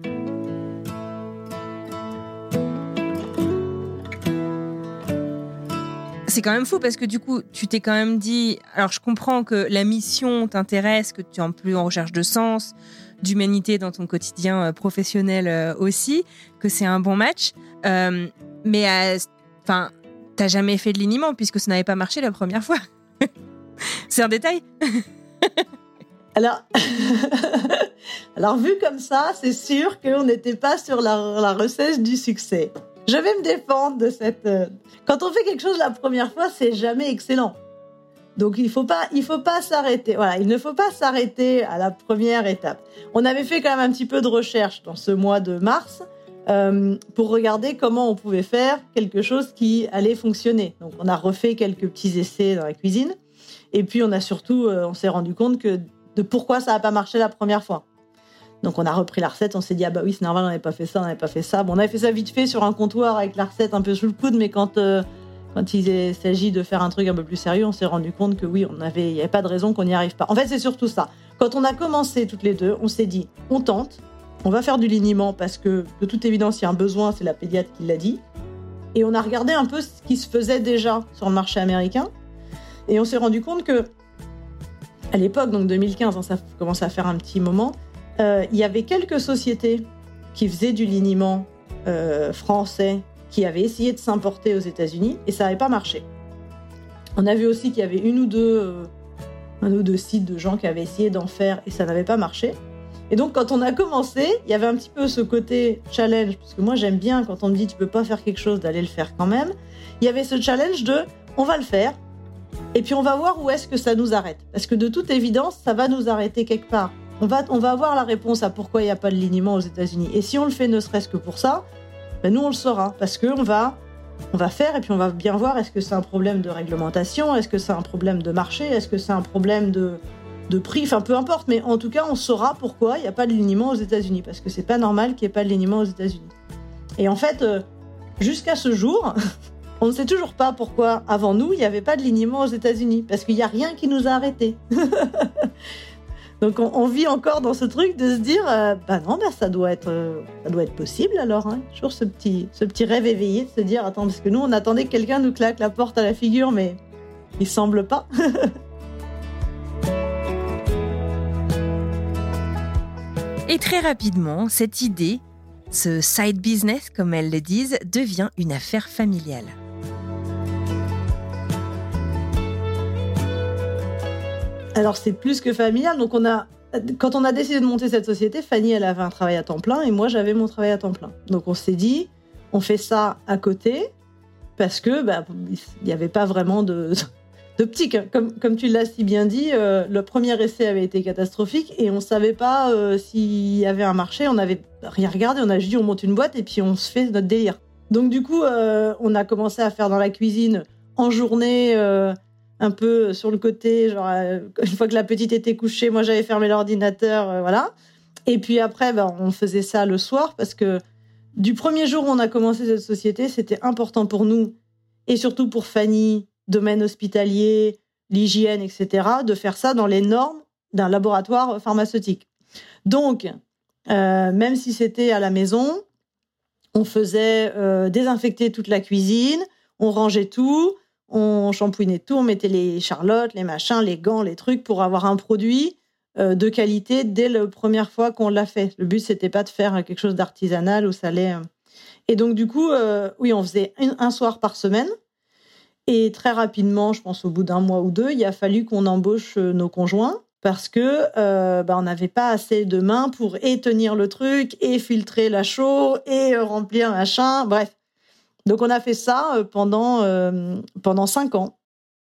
S5: C'est quand même fou parce que du coup, tu t'es quand même dit... Alors, je comprends que la mission t'intéresse, que tu es en plus en recherche de sens, d'humanité dans ton quotidien professionnel aussi, que c'est un bon match. Euh, mais... Euh, Enfin, t'as jamais fait de liniment puisque ça n'avait pas marché la première fois. C'est un détail.
S6: Alors, alors, vu comme ça, c'est sûr qu'on n'était pas sur la, la recette du succès. Je vais me défendre de cette... Quand on fait quelque chose la première fois, c'est jamais excellent. Donc, il faut pas, il faut pas s'arrêter. Voilà, il ne faut pas s'arrêter à la première étape. On avait fait quand même un petit peu de recherche dans ce mois de mars, Euh, pour regarder comment on pouvait faire quelque chose qui allait fonctionner. Donc, on a refait quelques petits essais dans la cuisine. Et puis, on a surtout, euh, on s'est rendu compte que de pourquoi ça n'a pas marché la première fois. Donc, on a repris la recette. On s'est dit, ah bah oui, c'est normal, on n'avait pas fait ça, on n'avait pas fait ça. Bon, on avait fait ça vite fait sur un comptoir avec la recette un peu sous le coude, mais quand, euh, quand il s'agit de faire un truc un peu plus sérieux, on s'est rendu compte que oui, on avait, il n'y avait pas de raison qu'on n'y arrive pas. En fait, c'est surtout ça. Quand on a commencé toutes les deux, on s'est dit, on tente. On va faire du liniment parce que, de toute évidence, il y a un besoin, c'est la pédiatre qui l'a dit. Et on a regardé un peu ce qui se faisait déjà sur le marché américain. Et on s'est rendu compte que, à l'époque, donc deux mille quinze, hein, ça commence à faire un petit moment, euh, il y avait quelques sociétés qui faisaient du liniment euh, français, qui avaient essayé de s'importer aux États-Unis, et ça n'avait pas marché. On a vu aussi qu'il y avait une ou deux, euh, un ou deux sites de gens qui avaient essayé d'en faire, et ça n'avait pas marché. Et donc, quand on a commencé, il y avait un petit peu ce côté challenge, parce que moi, j'aime bien quand on me dit « tu peux pas faire quelque chose », d'aller le faire quand même. Il y avait ce challenge de « on va le faire ». Et puis, on va voir où est-ce que ça nous arrête. Parce que de toute évidence, ça va nous arrêter quelque part. On va, on va avoir la réponse à pourquoi il n'y a pas de liniment aux États-Unis. Et si on le fait ne serait-ce que pour ça, ben nous, on le saura. Parce qu'on va, on va faire et puis on va bien voir est-ce que c'est un problème de réglementation, est-ce que c'est un problème de marché, est-ce que c'est un problème de, de prix, enfin peu importe. Mais en tout cas, on saura pourquoi il n'y a pas de liniment aux États-Unis. Parce que c'est pas normal qu'il n'y ait pas de liniment aux États-Unis. Et en fait, euh, jusqu'à ce jour... on ne sait toujours pas pourquoi, avant nous, il n'y avait pas de liniment aux États-Unis. Parce qu'il n'y a rien qui nous a arrêtés. Donc, on, on vit encore dans ce truc de se dire euh, bah non, bah, ça, doit être, euh, ça doit être possible alors. Hein. Toujours ce petit, ce petit rêve éveillé de se dire attends, parce que nous, on attendait que quelqu'un nous claque la porte à la figure, mais il semble pas.
S5: Et très rapidement, cette idée, ce side business, comme elles le disent, devient une affaire familiale.
S6: Alors, c'est plus que familial. Donc, on a, quand on a décidé de monter cette société, Fanny, elle avait un travail à temps plein et moi, j'avais mon travail à temps plein. Donc, on s'est dit, on fait ça à côté parce que bah, il n'y avait pas vraiment de, d'optique. Comme, comme tu l'as si bien dit, euh, le premier essai avait été catastrophique et on ne savait pas euh, s'il y avait un marché. On n'avait rien regardé. On a juste dit, on monte une boîte et puis on se fait notre délire. Donc, du coup, euh, on a commencé à faire dans la cuisine en journée... Euh, un peu sur le côté, genre euh, une fois que la petite était couchée, moi j'avais fermé l'ordinateur, euh, voilà. Et puis après, ben, on faisait ça le soir parce que du premier jour où on a commencé cette société, c'était important pour nous et surtout pour Fanny, domaine hospitalier, l'hygiène, et cetera, de faire ça dans les normes d'un laboratoire pharmaceutique. Donc, euh, même si c'était à la maison, on faisait euh, désinfecter toute la cuisine, on rangeait tout. On shampouinait tout, on mettait les charlottes, les machins, les gants, les trucs pour avoir un produit euh, de qualité dès la première fois qu'on l'a fait. Le but, c'était pas de faire quelque chose d'artisanal où ça allait... Euh... Et donc, du coup, euh, oui, on faisait un, un soir par semaine. Et très rapidement, je pense au bout d'un mois ou deux, il a fallu qu'on embauche nos conjoints parce que euh, bah, on n'avait pas assez de mains pour et tenir le truc, et filtrer la chaux, et euh, remplir machin, bref. Donc, on a fait ça pendant, euh, pendant cinq ans.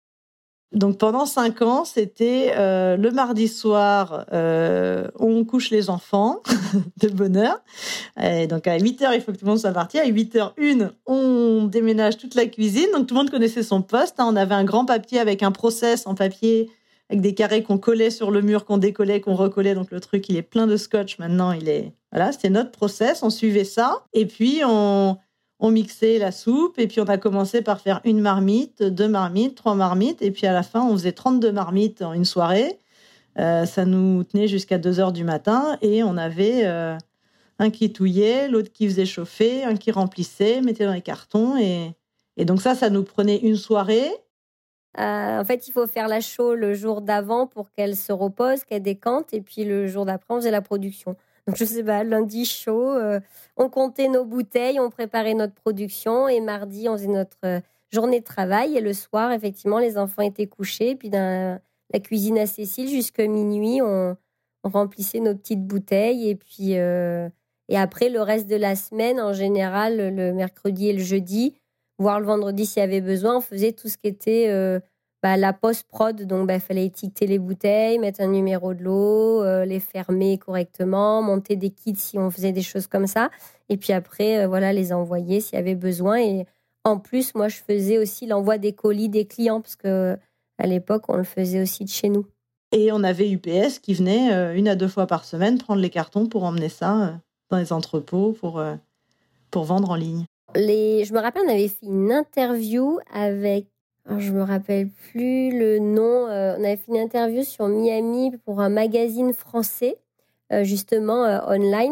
S6: Donc, pendant cinq ans, c'était euh, le mardi soir, euh, on couche les enfants de bonne heure. Et donc, à huit heures, il faut que tout le monde soit parti. À huit heures une, on déménage toute la cuisine. Donc, tout le monde connaissait son poste. On avait un grand papier avec un process en papier, avec des carrés qu'on collait sur le mur, qu'on décollait, qu'on recollait. Donc, le truc, il est plein de scotch. Maintenant, il est... Voilà, c'était notre process. On suivait ça. Et puis, on... On mixait la soupe et puis on a commencé par faire une marmite, deux marmites, trois marmites. Et puis à la fin, on faisait trente-deux marmites en une soirée. Euh, ça nous tenait jusqu'à deux heures du matin et on avait euh, un qui touillait, l'autre qui faisait chauffer, un qui remplissait, mettait dans les cartons. Et, et donc ça, ça nous prenait une soirée.
S7: Euh, en fait, il faut faire la chaux le jour d'avant pour qu'elle se repose, qu'elle décante. Et puis le jour d'après, on faisait la production. Donc, je sais pas, lundi chaud, euh, on comptait nos bouteilles, on préparait notre production et mardi, on faisait notre euh, journée de travail. Et le soir, effectivement, les enfants étaient couchés. Et puis, dans la cuisine à Cécile, jusqu'à minuit, on, on remplissait nos petites bouteilles. Et puis, euh, et après, le reste de la semaine, en général, le mercredi et le jeudi, voire le vendredi s'il y avait besoin, on faisait tout ce qui était... Euh, Bah, la post-prod, donc il bah, fallait étiqueter les bouteilles, mettre un numéro de l'eau, euh, les fermer correctement, monter des kits si on faisait des choses comme ça. Et puis après, euh, voilà, les envoyer s'il y avait besoin. Et en plus, moi, je faisais aussi l'envoi des colis des clients parce qu'à l'époque, on le faisait aussi de chez nous.
S6: Et on avait U P S qui venait euh, une à deux fois par semaine prendre les cartons pour emmener ça euh, dans les entrepôts pour, euh, pour vendre en ligne.
S7: Les... Je me rappelle, on avait fait une interview avec... Alors, je me rappelle plus le nom. Euh, on avait fait une interview sur Miami pour un magazine français, euh, justement euh, online.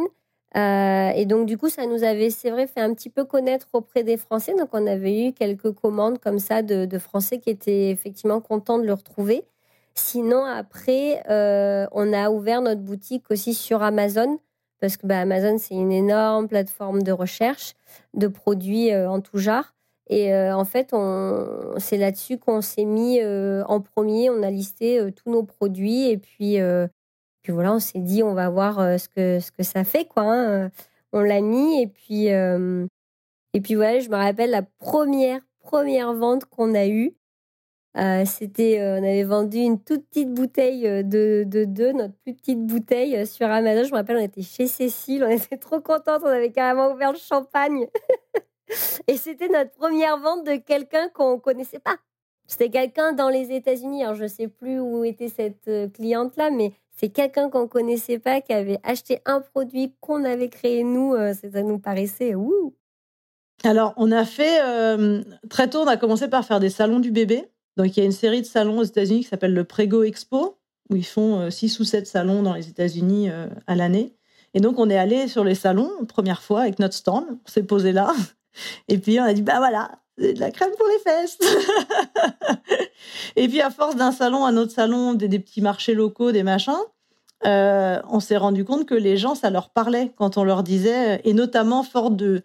S7: Euh, et donc, du coup, ça nous avait, c'est vrai, fait un petit peu connaître auprès des Français. Donc, on avait eu quelques commandes comme ça de, de Français qui étaient effectivement contents de le retrouver. Sinon, après, euh, on a ouvert notre boutique aussi sur Amazon parce que bah, Amazon, c'est une énorme plateforme de recherche de produits euh, en tout genre. Et euh, en fait, on, c'est là-dessus qu'on s'est mis euh, en premier. On a listé euh, tous nos produits et puis... Euh, Puis voilà, on s'est dit, on va voir euh, ce que, ce que ça fait, quoi. Hein. On l'a mis et puis, euh, et puis voilà, je me rappelle la première, première vente qu'on a eue. Euh, c'était, euh, on avait vendu une toute petite bouteille de, de deux, notre plus petite bouteille euh, sur Amazon. Je me rappelle, on était chez Cécile, on était trop contentes, on avait carrément ouvert le champagne. Et c'était notre première vente de quelqu'un qu'on ne connaissait pas. C'était quelqu'un dans les États-Unis. Alors, je ne sais plus où était cette cliente-là, mais c'est quelqu'un qu'on ne connaissait pas qui avait acheté un produit qu'on avait créé nous. Ça nous paraissait ouh.
S6: Alors, on a fait euh, très tôt, on a commencé par faire des salons du bébé. Donc, il y a une série de salons aux États-Unis qui s'appelle le Prego Expo, où ils font euh, six ou sept salons dans les États-Unis euh, à l'année. Et donc, on est allé sur les salons, première fois, avec notre stand. On s'est posé là. Et puis, on a dit, bah voilà, c'est de la crème pour les fesses. Et puis, à force d'un salon à un autre salon, des, des petits marchés locaux, des machins, euh, on s'est rendu compte que les gens, ça leur parlait quand on leur disait, et notamment fort de,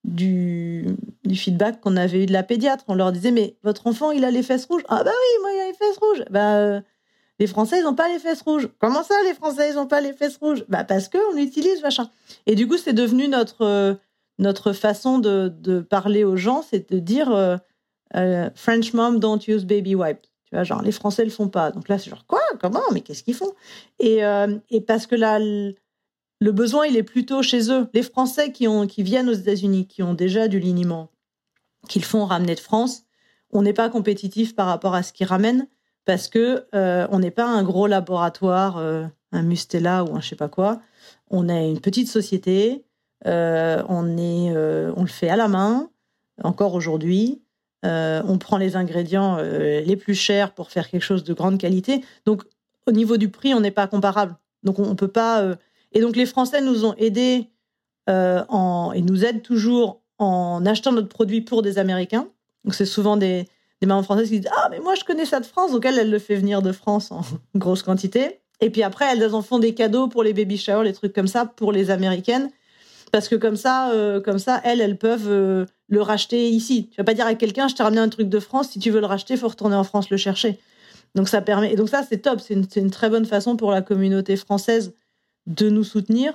S6: du, du feedback qu'on avait eu de la pédiatre. On leur disait, mais votre enfant, il a les fesses rouges? Ah bah oui, moi, il a les fesses rouges. Bah, euh, les Français, ils n'ont pas les fesses rouges. Comment ça, les Français, ils n'ont pas les fesses rouges? Bah, parce qu'on utilise machin. Et du coup, c'est devenu notre... Euh, Notre façon de, de parler aux gens, c'est de dire euh, euh, French mom don't use baby wipes. Tu vois, genre, les Français le font pas. Donc là, c'est genre, quoi? Comment? Mais qu'est-ce qu'ils font? Et, euh, et parce que là, le besoin, il est plutôt chez eux. Les Français qui, ont, qui viennent aux États-Unis, qui ont déjà du liniment, qu'ils font ramener de France, on n'est pas compétitif par rapport à ce qu'ils ramènent parce que euh, on n'est pas un gros laboratoire, euh, un Mustela ou un je sais pas quoi. On est une petite société. Euh, on, est, euh, on le fait à la main, encore aujourd'hui. Euh, on prend les ingrédients euh, les plus chers pour faire quelque chose de grande qualité. Donc, au niveau du prix, on n'est pas comparable. Donc, on, on peut pas... Euh... Et donc, les Français nous ont aidés euh, en... et nous aident toujours en achetant notre produit pour des Américains. Donc, c'est souvent des, des mamans françaises qui disent « Ah, mais moi, je connais ça de France. » Donc, elle, elle le fait venir de France en grosse quantité. Et puis après, elles en font des cadeaux pour les baby showers, les trucs comme ça, pour les Américaines. Parce que comme ça, euh, comme ça, elles, elles peuvent euh, le racheter ici. Tu vas pas dire à quelqu'un, je t'ai ramené un truc de France, si tu veux le racheter, il faut retourner en France le chercher. Donc ça permet. Et donc ça, c'est top. C'est une, c'est une très bonne façon pour la communauté française de nous soutenir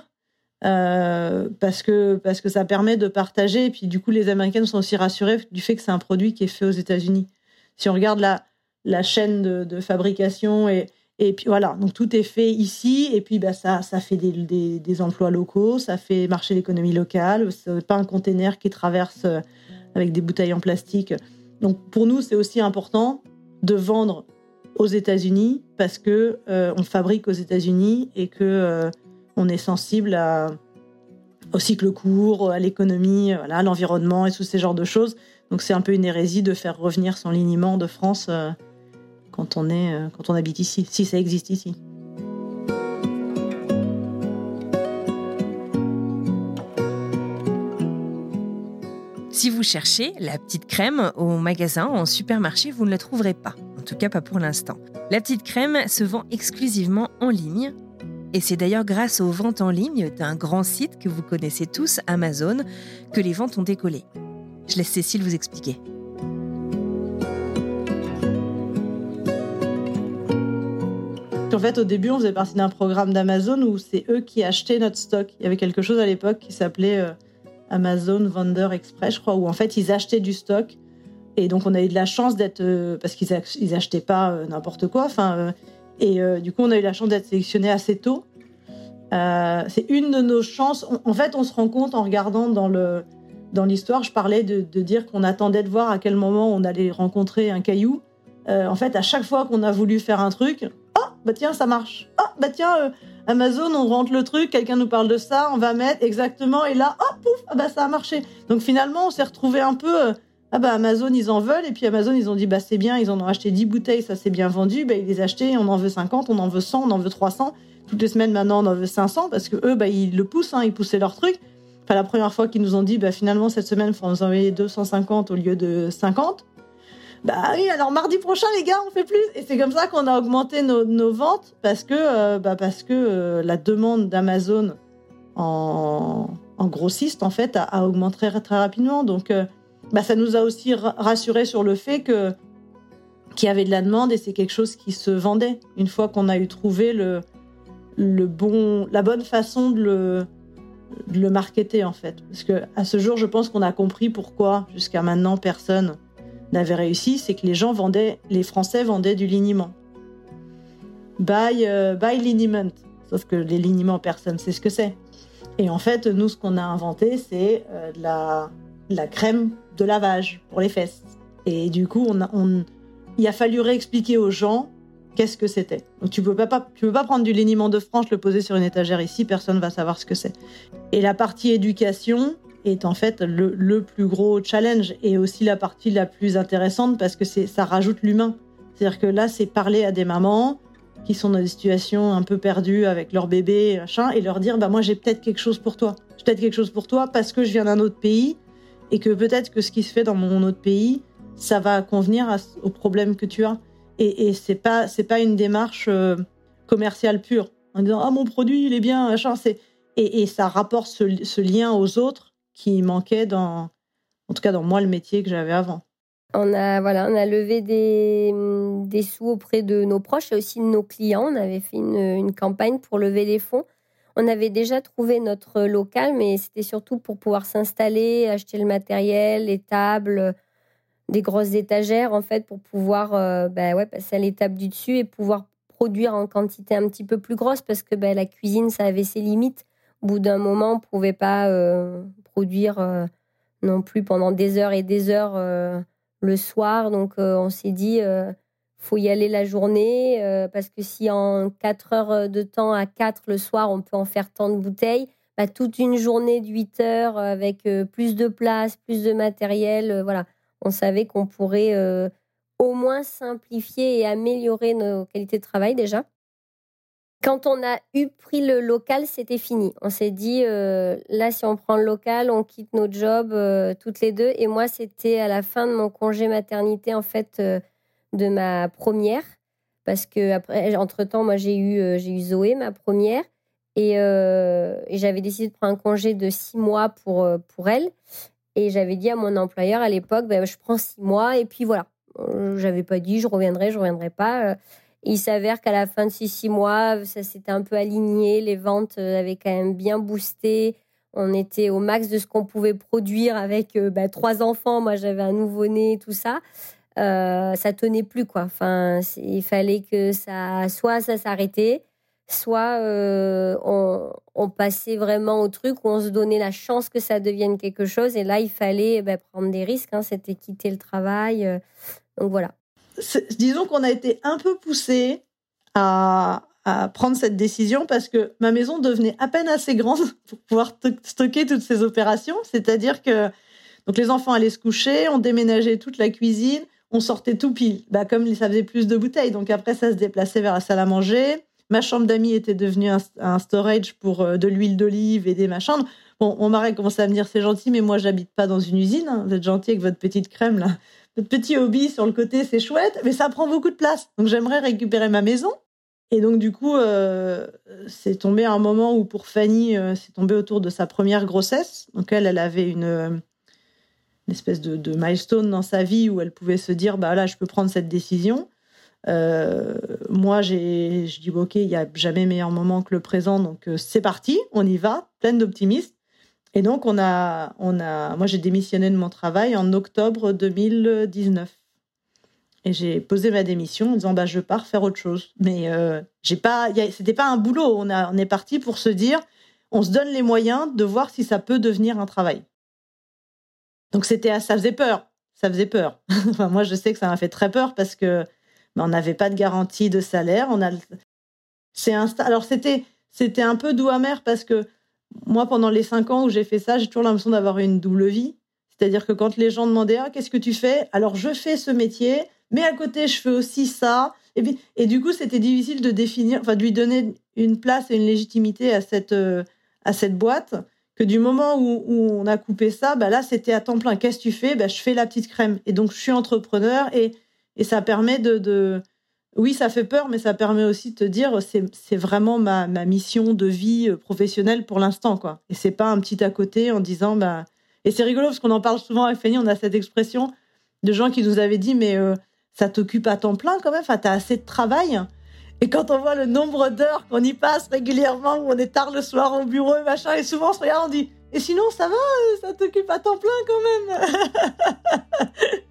S6: euh, parce que parce que ça permet de partager. Et puis du coup, les Américaines sont aussi rassurées du fait que c'est un produit qui est fait aux États-Unis. Si on regarde la la chaîne de, de fabrication et Et puis voilà, donc tout est fait ici, et puis bah, ça, ça fait des, des, des emplois locaux, ça fait marcher l'économie locale, c'est pas un container qui traverse avec des bouteilles en plastique. Donc pour nous, c'est aussi important de vendre aux États-Unis parce que euh, on fabrique aux États-Unis et que euh, on est sensible à, au cycle court, à l'économie, voilà, à l'environnement et tous ces genres de choses. Donc c'est un peu une hérésie de faire revenir son liniment de France. Euh, Quand on, est, quand on habite ici, si ça existe ici.
S5: Si vous cherchez la petite crème au magasin, en supermarché, vous ne la trouverez pas. En tout cas, pas pour l'instant. La petite crème se vend exclusivement en ligne. Et c'est d'ailleurs grâce aux ventes en ligne d'un grand site que vous connaissez tous, Amazon, que les ventes ont décollé. Je laisse Cécile vous expliquer.
S6: En fait, au début, on faisait partie d'un programme d'Amazon où c'est eux qui achetaient notre stock. Il y avait quelque chose à l'époque qui s'appelait euh, Amazon Vendor Express, je crois, où en fait, ils achetaient du stock. Et donc, on a eu de la chance d'être... Euh, parce qu'ils ach- ils achetaient pas euh, n'importe quoi. Enfin, euh, et euh, du coup, on a eu la chance d'être sélectionnés assez tôt. Euh, c'est une de nos chances. On, en fait, on se rend compte en regardant dans, le, dans l'histoire, je parlais de, de dire qu'on attendait de voir à quel moment on allait rencontrer un caillou. Euh, en fait, à chaque fois qu'on a voulu faire un truc... Oh, bah tiens, ça marche. Oh, bah tiens, euh, Amazon, on rentre le truc, quelqu'un nous parle de ça, on va mettre exactement, et là, oh, pouf, ah bah ça a marché. Donc finalement, on s'est retrouvé un peu euh, ah bah Amazon, ils en veulent. Et puis Amazon, ils ont dit, bah c'est bien, ils en ont acheté dix bouteilles, ça s'est bien vendu. Bah, ils les achetaient, on en veut cinquante, on en veut cent, on en veut trois cents. Toutes les semaines, maintenant, on en veut cinq cents parce que eux, bah, ils le poussent, hein, ils poussaient leur truc. Enfin, la première fois qu'ils nous ont dit, bah finalement, cette semaine, il faut nous envoyer deux cent cinquante au lieu de cinquante. Bah oui, alors mardi prochain, les gars, on fait plus. Et c'est comme ça qu'on a augmenté nos, nos ventes parce que, euh, bah, parce que euh, la demande d'Amazon en, en grossiste, en fait, a, a augmenté très, très rapidement. Donc, euh, bah, ça nous a aussi rassurés sur le fait que, qu'il y avait de la demande et c'est quelque chose qui se vendait. Une fois qu'on a eu trouvé le, le bon, la bonne façon de le, de le marketer, en fait. Parce qu'à ce jour, je pense qu'on a compris pourquoi, jusqu'à maintenant, personne n'avait réussi, c'est que les gens vendaient, les Français vendaient du liniment. Buy, euh, buy liniment. Sauf que les liniments, personne ne sait ce que c'est. Et en fait, nous, ce qu'on a inventé, c'est euh, de, la, de la crème de lavage pour les fesses. Et du coup, on a, on, il a fallu réexpliquer aux gens qu'est-ce que c'était. Donc, tu peux pas, pas, tu peux pas prendre du liniment de France, le poser sur une étagère ici, personne va savoir ce que c'est. Et la partie éducation est en fait le, le plus gros challenge et aussi la partie la plus intéressante parce que c'est, ça rajoute l'humain. C'est-à-dire que là, c'est parler à des mamans qui sont dans des situations un peu perdues avec leur bébé machin, et leur dire bah, « moi, j'ai peut-être quelque chose pour toi. J'ai peut-être quelque chose pour toi parce que je viens d'un autre pays et que peut-être que ce qui se fait dans mon autre pays, ça va convenir à, aux problèmes que tu as. » Et, et c'est pas, c'est pas une démarche euh, commerciale pure en disant « ah, mon produit, il est bien. » machin. C'est... Et, et ça rapporte ce, ce lien aux autres qui manquait dans, en tout cas dans moi, le métier que j'avais avant.
S7: On a, voilà, on a levé des, des sous auprès de nos proches et aussi de nos clients. On avait fait une, une campagne pour lever les fonds. On avait déjà trouvé notre local, mais c'était surtout pour pouvoir s'installer, acheter le matériel, les tables, des grosses étagères, en fait, pour pouvoir euh, bah ouais, passer à l'étape du dessus et pouvoir produire en quantité un petit peu plus grosse parce que bah, la cuisine, ça avait ses limites. Au bout d'un moment, on ne pouvait pas euh, produire euh, non plus pendant des heures et des heures euh, le soir. Donc, euh, on s'est dit, il euh, faut y aller la journée euh, parce que si en quatre heures de temps à quatre le soir, on peut en faire tant de bouteilles, bah, toute une journée de huit heures avec euh, plus de place, plus de matériel, euh, voilà. On savait qu'on pourrait euh, au moins simplifier et améliorer nos qualités de travail déjà. Quand on a eu pris le local, c'était fini. On s'est dit, euh, là, si on prend le local, on quitte notre job euh, toutes les deux. Et moi, c'était à la fin de mon congé maternité, en fait, euh, de ma première. Parce que après, entre-temps, moi, j'ai eu, euh, j'ai eu Zoé, ma première. Et, euh, et j'avais décidé de prendre un congé de six mois pour, euh, pour elle. Et j'avais dit à mon employeur à l'époque, ben, je prends six mois. Et puis voilà, euh, j'avais pas dit, je reviendrai, je reviendrai pas. Euh, Il s'avère qu'à la fin de ces six mois, ça s'était un peu aligné. Les ventes avaient quand même bien boosté. On était au max de ce qu'on pouvait produire avec euh, bah, trois enfants. Moi, j'avais un nouveau-né, tout ça. Euh, ça tenait plus, quoi. Enfin, il fallait que ça, soit ça s'arrêtait, soit euh, on, on passait vraiment au truc où on se donnait la chance que ça devienne quelque chose. Et là, il fallait bah, prendre des risques. Hein. C'était quitter le travail. Euh, donc voilà.
S6: C'est, disons qu'on a été un peu poussé à, à prendre cette décision parce que ma maison devenait à peine assez grande pour pouvoir t- stocker toutes ces opérations. C'est-à-dire que donc les enfants allaient se coucher, on déménageait toute la cuisine, on sortait tout pile. Bah, comme ça faisait plus de bouteilles, donc après ça se déplaçait vers la salle à manger. Ma chambre d'amis était devenue un, un storage pour euh, de l'huile d'olive et des machins. Bon, mon mari commençait à me dire c'est gentil, mais moi j'habite pas dans une usine. Hein. Vous êtes gentil avec votre petite crème là. Notre petit hobby sur le côté, c'est chouette, mais ça prend beaucoup de place. Donc, j'aimerais récupérer ma maison. Et donc, du coup, euh, c'est tombé à un moment où, pour Fanny, euh, c'est tombé autour de sa première grossesse. Donc, elle, elle avait une, une espèce de, de milestone dans sa vie où elle pouvait se dire, bah là, je peux prendre cette décision. Euh, moi, j'ai, je dis, bon, OK, il n'y a jamais meilleur moment que le présent. Donc, euh, c'est parti, on y va, pleine d'optimisme. Et donc, on a, on a, moi, j'ai démissionné de mon travail en octobre deux mille dix-neuf. Et j'ai posé ma démission en disant, bah, je pars faire autre chose. Mais euh, j'ai pas, y a, c'était pas un boulot. On, a, on est parti pour se dire, on se donne les moyens de voir si ça peut devenir un travail. Donc, c'était, ça faisait peur. Ça faisait peur. Enfin, moi, je sais que ça m'a fait très peur parce que bah, on n'avait pas de garantie de salaire. On a, c'est un, alors, c'était, c'était un peu doux amer parce que moi, pendant les cinq ans où j'ai fait ça, j'ai toujours l'impression d'avoir eu une double vie. C'est-à-dire que quand les gens demandaient « Ah, qu'est-ce que tu fais ?» Alors, je fais ce métier, mais à côté, je fais aussi ça. Et, puis, et du coup, c'était difficile de définir, enfin, de lui donner une place et une légitimité à cette, euh, à cette boîte, que du moment où, où on a coupé ça, bah là, c'était à temps plein. Qu'est-ce que tu fais ? Bah, je fais la petite crème. Et donc, je suis entrepreneur et, et ça permet de, de... Oui, ça fait peur, mais ça permet aussi de te dire c'est, c'est vraiment ma, ma mission de vie professionnelle pour l'instant, quoi. Et c'est pas un petit à côté en disant... bah Et c'est rigolo parce qu'on en parle souvent avec Fanny, on a cette expression de gens qui nous avaient dit « mais euh, ça t'occupe à temps plein quand même, enfin, t'as assez de travail ». Et quand on voit le nombre d'heures qu'on y passe régulièrement, où on est tard le soir au bureau, machin, et souvent on se regarde, on dit « et sinon ça va, ça t'occupe à temps plein quand même ».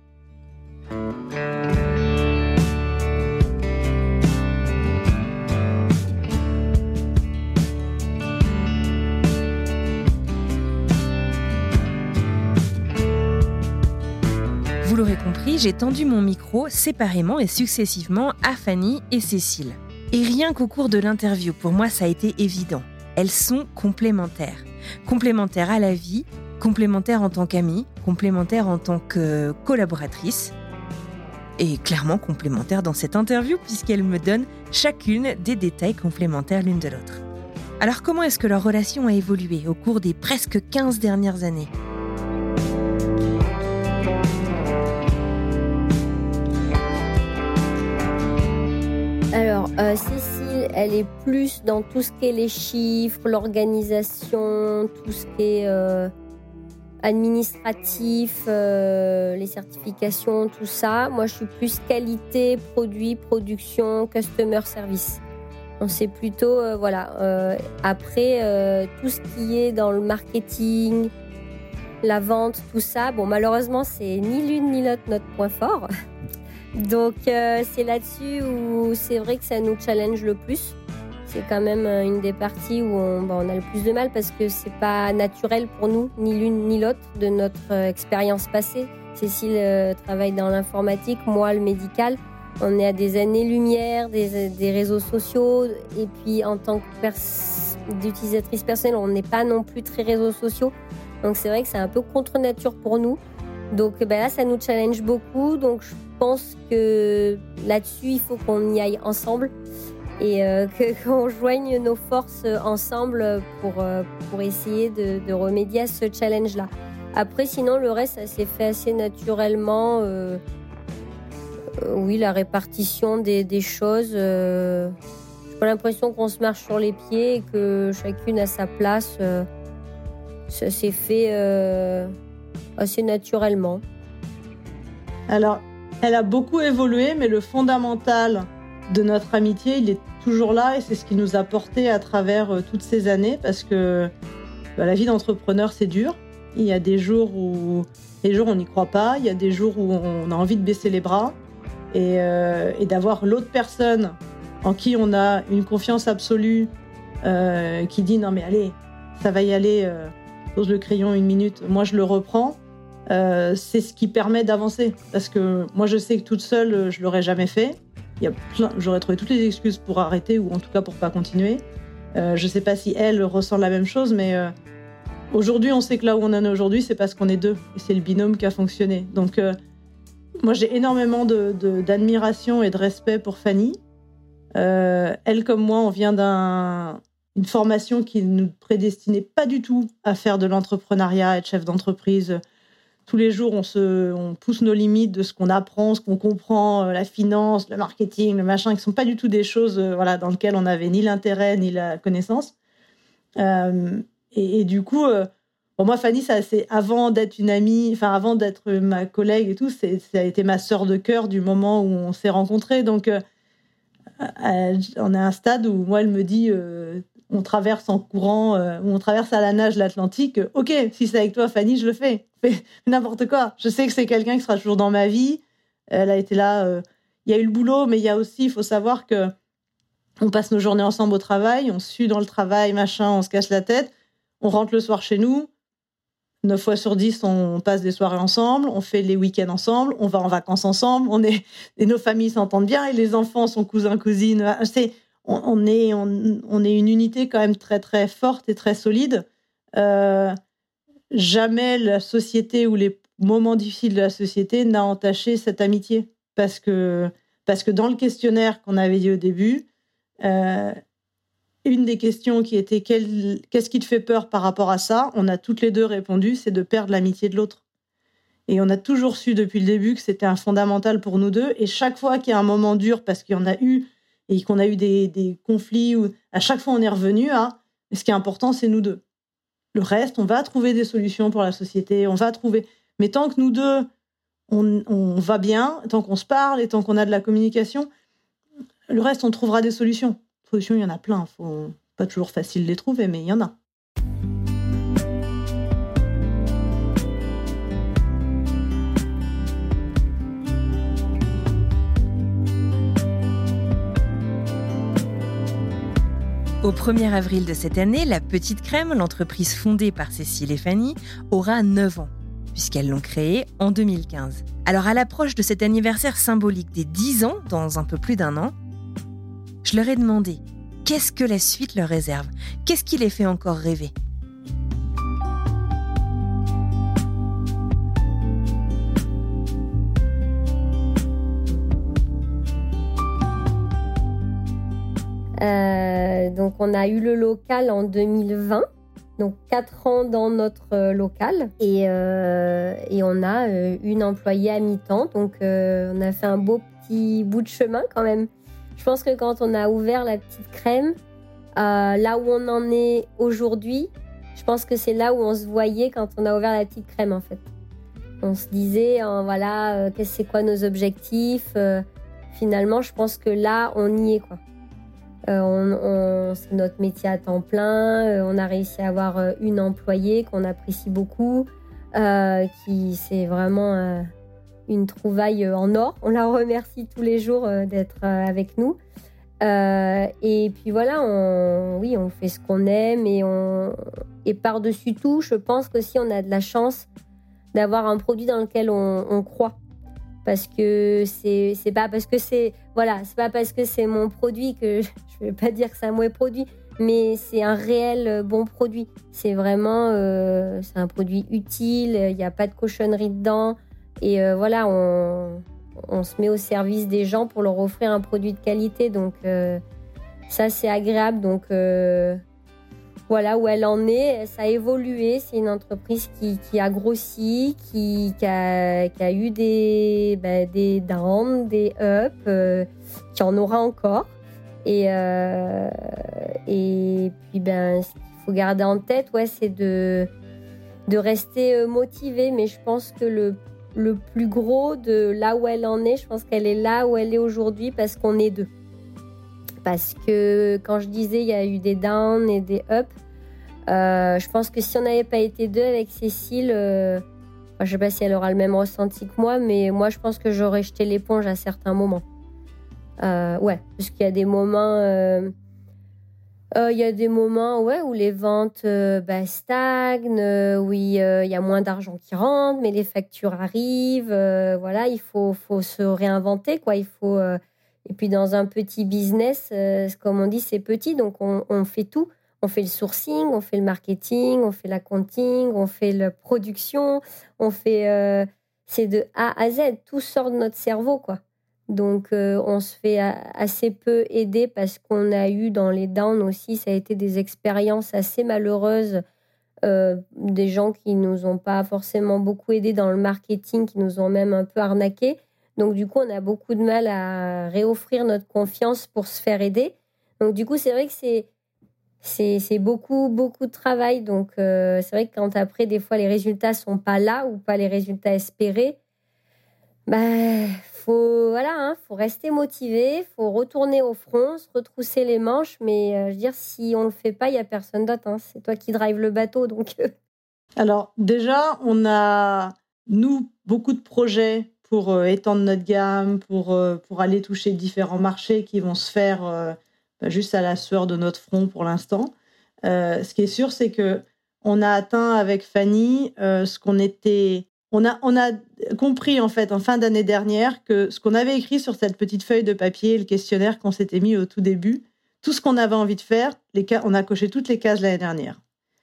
S5: Vous l'aurez compris, j'ai tendu mon micro séparément et successivement à Fanny et Cécile. Et rien qu'au cours de l'interview, pour moi, ça a été évident. Elles sont complémentaires. Complémentaires à la vie, complémentaires en tant qu'amies, complémentaires en tant que collaboratrices. Et clairement complémentaires dans cette interview, puisqu'elles me donnent chacune des détails complémentaires l'une de l'autre. Alors comment est-ce que leur relation a évolué au cours des presque quinze dernières années ?
S7: Alors, euh, Cécile, elle est plus dans tout ce qui est les chiffres, l'organisation, tout ce qui est euh, administratif, euh, les certifications, tout ça. Moi, je suis plus qualité, produit, production, customer service. Donc, c'est plutôt, euh, voilà. Euh, après, euh, tout ce qui est dans le marketing, la vente, tout ça, bon, malheureusement, c'est ni l'une ni l'autre notre point fort. Donc euh, c'est là-dessus où c'est vrai que ça nous challenge le plus. C'est quand même une des parties où on, bah, on a le plus de mal parce que c'est pas naturel pour nous, ni l'une ni l'autre, de notre euh, expérience passée. Cécile euh, travaille dans l'informatique, moi le médical. On est à des années-lumière des, des réseaux sociaux et puis en tant que pers- d'utilisatrice personnelle, on n'est pas non plus très réseaux sociaux. Donc c'est vrai que c'est un peu contre nature pour nous. Donc ben là, ça nous challenge beaucoup. Donc je pense que là-dessus, il faut qu'on y aille ensemble et euh, que, qu'on joigne nos forces ensemble pour, euh, pour essayer de, de remédier à ce challenge-là. Après, sinon, le reste, ça s'est fait assez naturellement. Euh, euh, oui, la répartition des, des choses. Euh, j'ai pas l'impression qu'on se marche sur les pieds et que chacune a sa place. Euh, ça s'est fait... Euh, assez naturellement.
S6: Alors, elle a beaucoup évolué, mais le fondamental de notre amitié, il est toujours là et c'est ce qui nous a porté à travers euh, toutes ces années parce que bah, la vie d'entrepreneur, c'est dur. Il y a des jours où des jours on n'y croit pas, il y a des jours où on a envie de baisser les bras et, euh, et d'avoir l'autre personne en qui on a une confiance absolue euh, qui dit « non mais allez, ça va y aller, euh, pose le crayon une minute, moi je le reprends ». Euh, c'est ce qui permet d'avancer parce que moi je sais que toute seule je l'aurais jamais fait. Il y a plein, j'aurais trouvé toutes les excuses pour arrêter ou en tout cas pour pas continuer. Euh, je sais pas si elle ressent la même chose, mais euh, aujourd'hui on sait que là où on en est aujourd'hui, c'est parce qu'on est deux et c'est le binôme qui a fonctionné. Donc euh, moi j'ai énormément de, de, d'admiration et de respect pour Fanny. Euh, elle comme moi, on vient d'un une formation qui ne nous prédestinait pas du tout à faire de l'entrepreneuriat, à être chef d'entreprise. Tous les jours, on, se, on pousse nos limites de ce qu'on apprend, ce qu'on comprend, la finance, le marketing, le machin, qui ne sont pas du tout des choses euh, voilà, dans lesquelles on n'avait ni l'intérêt ni la connaissance. Euh, et, et du coup, euh, pour moi, Fanny, ça, c'est avant d'être une amie, enfin avant d'être ma collègue et tout, c'est, ça a été ma sœur de cœur du moment où on s'est rencontrés. Donc, euh, euh, on est à un stade où moi, elle me dit... Euh, on traverse en courant, euh, ou on traverse à la nage l'Atlantique, euh, ok, si c'est avec toi, Fanny, je le fais. Fais n'importe quoi. Je sais que c'est quelqu'un qui sera toujours dans ma vie. Elle a été là. Euh, il y a eu le boulot, mais il y a aussi, il faut savoir que on passe nos journées ensemble au travail, on sue dans le travail, machin, on se casse la tête. On rentre le soir chez nous. Neuf fois sur dix, on passe des soirées ensemble, on fait les week-ends ensemble, on va en vacances ensemble, on est, et nos familles s'entendent bien, et les enfants sont cousins, cousines. C'est On, on, est, on, on est une unité quand même très, très forte et très solide. Euh, jamais la société ou les moments difficiles de la société n'a entaché cette amitié. Parce que, parce que dans le questionnaire qu'on avait dit au début, euh, une des questions qui était quel, qu'est-ce qui te fait peur par rapport à ça, on a toutes les deux répondu, c'est de perdre l'amitié de l'autre. Et on a toujours su depuis le début que c'était un fondamental pour nous deux. Et chaque fois qu'il y a un moment dur, parce qu'il y en a eu, et qu'on a eu des, des conflits, où à chaque fois on est revenu à ce qui est important, c'est nous deux. Le reste, on va trouver des solutions pour la société, on va trouver. Mais tant que nous deux, on, on va bien, tant qu'on se parle et tant qu'on a de la communication, le reste, on trouvera des solutions. Solutions, il y en a plein. Faut, pas toujours facile de les trouver, mais il y en a.
S5: Au premier avril de cette année, La Petite Crème, l'entreprise fondée par Cécile et Fanny, aura neuf ans, puisqu'elles l'ont créée en deux mille quinze. Alors à l'approche de cet anniversaire symbolique des dix ans, dans un peu plus d'un an, je leur ai demandé qu'est-ce que la suite leur réserve, qu'est-ce qui les fait encore rêver.
S7: Euh, donc on a eu le local en deux mille vingt, donc quatre ans dans notre euh, local et, euh, et on a euh, une employée à mi-temps, donc euh, on a fait un beau petit bout de chemin quand même. Je pense que quand on a ouvert La Petite Crème, euh, là où on en est aujourd'hui, je pense que c'est là où on se voyait quand on a ouvert La Petite Crème en fait. On se disait euh, voilà, euh, qu'est-ce c'est quoi nos objectifs, euh, finalement je pense que là on y est quoi. Euh, on, on, c'est notre métier à temps plein, euh, on a réussi à avoir euh, une employée qu'on apprécie beaucoup, euh, qui c'est vraiment euh, une trouvaille en or. On la remercie tous les jours euh, d'être euh, avec nous. Euh, et puis voilà, on, oui, on fait ce qu'on aime et, on, et par-dessus tout, je pense qu'aussi on a de la chance d'avoir un produit dans lequel on, on croit. Parce que c'est, c'est pas parce que c'est, voilà, c'est pas parce que c'est mon produit que je, je vais pas dire que c'est un mauvais produit, mais c'est un réel bon produit. C'est vraiment, euh, c'est un produit utile, il n'y a pas de cochonnerie dedans. Et euh, voilà, on, on se met au service des gens pour leur offrir un produit de qualité. Donc euh, ça, c'est agréable. Donc euh, voilà où elle en est. Ça a évolué. C'est une entreprise qui, qui a grossi, qui, qui, a, qui a eu des, bah, des downs, des ups, euh, qui en aura encore. Et, euh, et puis, ben, ce qu'il faut garder en tête, ouais, c'est de, de rester motivé. Mais je pense que le, le plus gros de là où elle en est, je pense qu'elle est là où elle est aujourd'hui parce qu'on est deux. Parce que quand je disais il y a eu des downs et des ups, euh, je pense que si on n'avait pas été deux avec Cécile, euh, enfin, je ne sais pas si elle aura le même ressenti que moi, mais moi je pense que j'aurais jeté l'éponge à certains moments. Euh, ouais, parce qu'il y a des moments, euh, euh, il y a des moments ouais, où les ventes euh, bah, stagnent, euh, où il euh, y a moins d'argent qui rentre, mais les factures arrivent. Euh, voilà, il faut, faut se réinventer, quoi. Il faut euh, Et puis dans un petit business, euh, comme on dit, c'est petit, donc on, on fait tout. On fait le sourcing, on fait le marketing, on fait l'accounting, on fait la production, on fait... Euh, c'est de A à Z, tout sort de notre cerveau, quoi. Donc euh, on se fait a, assez peu aider parce qu'on a eu dans les downs aussi, ça a été des expériences assez malheureuses, euh, des gens qui nous ont pas forcément beaucoup aidés dans le marketing, qui nous ont même un peu arnaqués. Donc, du coup, on a beaucoup de mal à réoffrir notre confiance pour se faire aider. Donc, du coup, c'est vrai que c'est, c'est, c'est beaucoup, beaucoup de travail. Donc, euh, c'est vrai que quand après, des fois, les résultats sont pas là ou pas les résultats espérés, bah, faut, voilà, hein, faut rester motivé, faut retourner au front, se retrousser les manches. Mais, euh, je veux dire, si on le fait pas, il y a personne d'autre, hein. C'est toi qui drive le bateau, donc.
S6: Alors, déjà, on a, nous, beaucoup de projets pour euh, étendre notre gamme, pour, euh, pour aller toucher différents marchés qui vont se faire euh, bah, juste à la sueur de notre front pour l'instant. Euh, ce qui est sûr, c'est qu'on a atteint avec Fanny euh, ce qu'on était... On a, on a compris, en fait, en fin d'année dernière, que ce qu'on avait écrit sur cette petite feuille de papier, le questionnaire qu'on s'était mis au tout début, tout ce qu'on avait envie de faire, les cas, on a coché toutes les cases l'année dernière.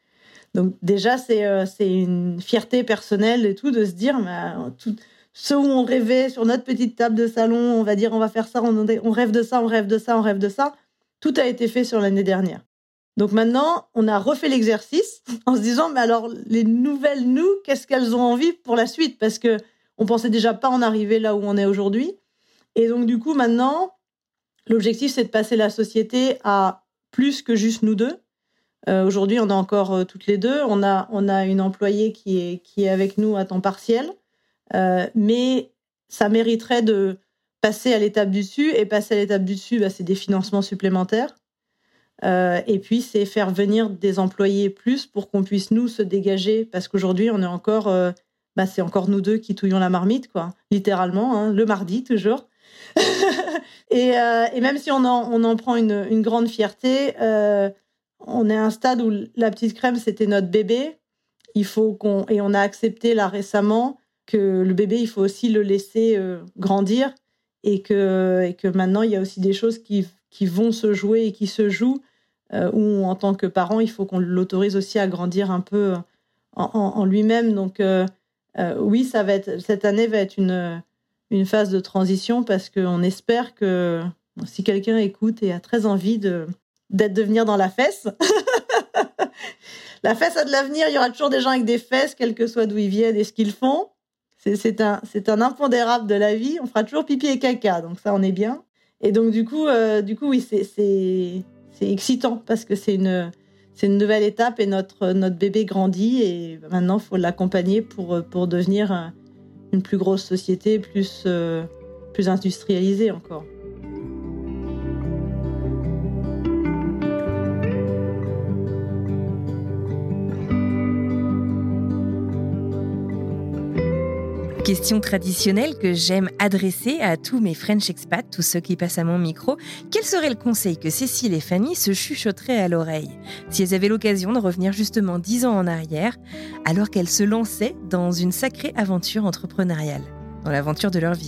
S6: Donc déjà, c'est, euh, c'est une fierté personnelle et tout de se dire, bah, tout, ce où on rêvait sur notre petite table de salon, on va dire on va faire ça, on, on rêve de ça, on rêve de ça, on rêve de ça. Tout a été fait sur l'année dernière. Donc maintenant, on a refait l'exercice en se disant, mais alors les nouvelles nous, qu'est-ce qu'elles ont envie pour la suite ? Parce que on pensait déjà pas en arriver là où on est aujourd'hui. Et donc du coup, maintenant, l'objectif, c'est de passer la société à plus que juste nous deux. Euh, aujourd'hui, on est encore euh, toutes les deux. On a, on a une employée qui est, qui est avec nous à temps partiel. Euh, mais ça mériterait de passer à l'étape du dessus. Et passer à l'étape du dessus, bah, c'est des financements supplémentaires. Euh, et puis, c'est faire venir des employés plus pour qu'on puisse, nous, se dégager. Parce qu'aujourd'hui, on est encore... Euh, bah, c'est encore nous deux qui touillons la marmite, quoi. Littéralement, hein, le mardi, toujours. et, euh, et même si on en, on en prend une, une grande fierté, euh, on est à un stade où la petite crème, c'était notre bébé. Il faut qu'on, et on a accepté là récemment que le bébé, il faut aussi le laisser euh, grandir et que, et que maintenant, il y a aussi des choses qui, qui vont se jouer et qui se jouent euh, où, en tant que parent, il faut qu'on l'autorise aussi à grandir un peu en, en, en lui-même. Donc, euh, euh, oui, ça va être, cette année va être une, une phase de transition parce qu'on espère que bon, si quelqu'un écoute et a très envie de, d'être, de venir dans la fesse, la fesse a de l'avenir, il y aura toujours des gens avec des fesses, quel que soit d'où ils viennent et ce qu'ils font. C'est, c'est, un, c'est un impondérable de la vie. On fera toujours pipi et caca, donc ça, on est bien. Et donc, du coup, euh, du coup oui, c'est, c'est, c'est excitant parce que c'est une, c'est une nouvelle étape et notre, notre bébé grandit et maintenant, il faut l'accompagner pour, pour devenir une plus grosse société, plus, euh, plus industrialisée encore.
S5: Question traditionnelle que j'aime adresser à tous mes French expats, tous ceux qui passent à mon micro. Quel serait le conseil que Cécile et Fanny se chuchoteraient à l'oreille si elles avaient l'occasion de revenir justement dix ans en arrière, alors qu'elles se lançaient dans une sacrée aventure entrepreneuriale, dans l'aventure de leur vie ?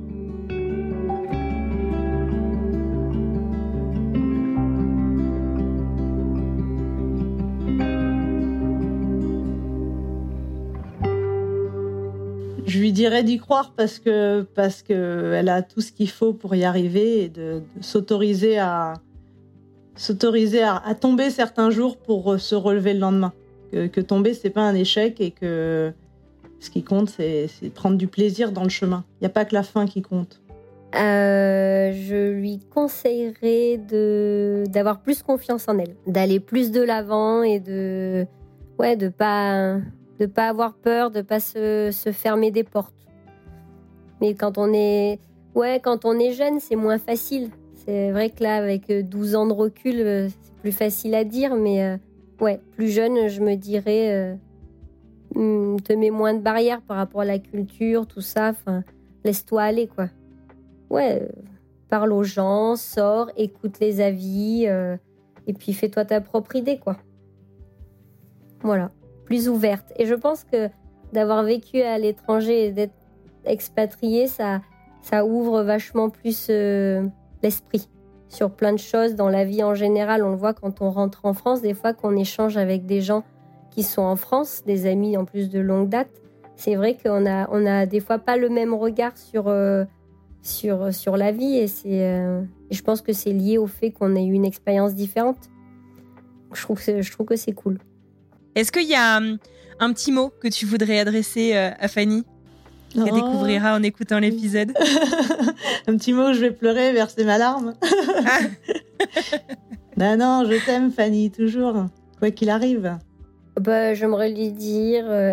S6: Je lui dirais d'y croire parce que parce que elle a tout ce qu'il faut pour y arriver et de, de s'autoriser à s'autoriser à, à tomber certains jours pour se relever le lendemain. Que, que tomber c'est pas un échec et que ce qui compte c'est, c'est prendre du plaisir dans le chemin. Il y a pas que la fin qui compte.
S7: Euh, je lui conseillerais de d'avoir plus confiance en elle, d'aller plus de l'avant et de ouais de pas de pas avoir peur, de pas se, se fermer des portes. Mais quand on est, ouais, quand on est jeune, c'est moins facile. C'est vrai que là, avec douze ans de recul, c'est plus facile à dire, mais euh, ouais, plus jeune, je me dirais, euh, te mets moins de barrières par rapport à la culture, tout ça. Enfin, laisse-toi aller, quoi. Ouais, euh, parle aux gens, sors, écoute les avis, euh, et puis fais-toi ta propre idée, quoi. Voilà. Plus ouverte. Et je pense que d'avoir vécu à l'étranger et d'être expatrié, ça, ça ouvre vachement plus euh, l'esprit sur plein de choses dans la vie en général. On le voit quand on rentre en France, des fois qu'on échange avec des gens qui sont en France, des amis en plus de longue date. C'est vrai qu'on a, on a des fois pas le même regard sur, euh, sur, sur la vie et, c'est, euh, et je pense que c'est lié au fait qu'on ait eu une expérience différente. Je trouve que, je trouve que c'est cool.
S5: Est-ce qu'il y a un, un petit mot que tu voudrais adresser à Fanny, qu'elle oh. découvrira en écoutant l'épisode ?
S6: Un petit mot où je vais pleurer, verser ma larme. Ah. non, non, je t'aime Fanny, toujours, quoi qu'il arrive.
S7: Bah, j'aimerais lui dire... Euh...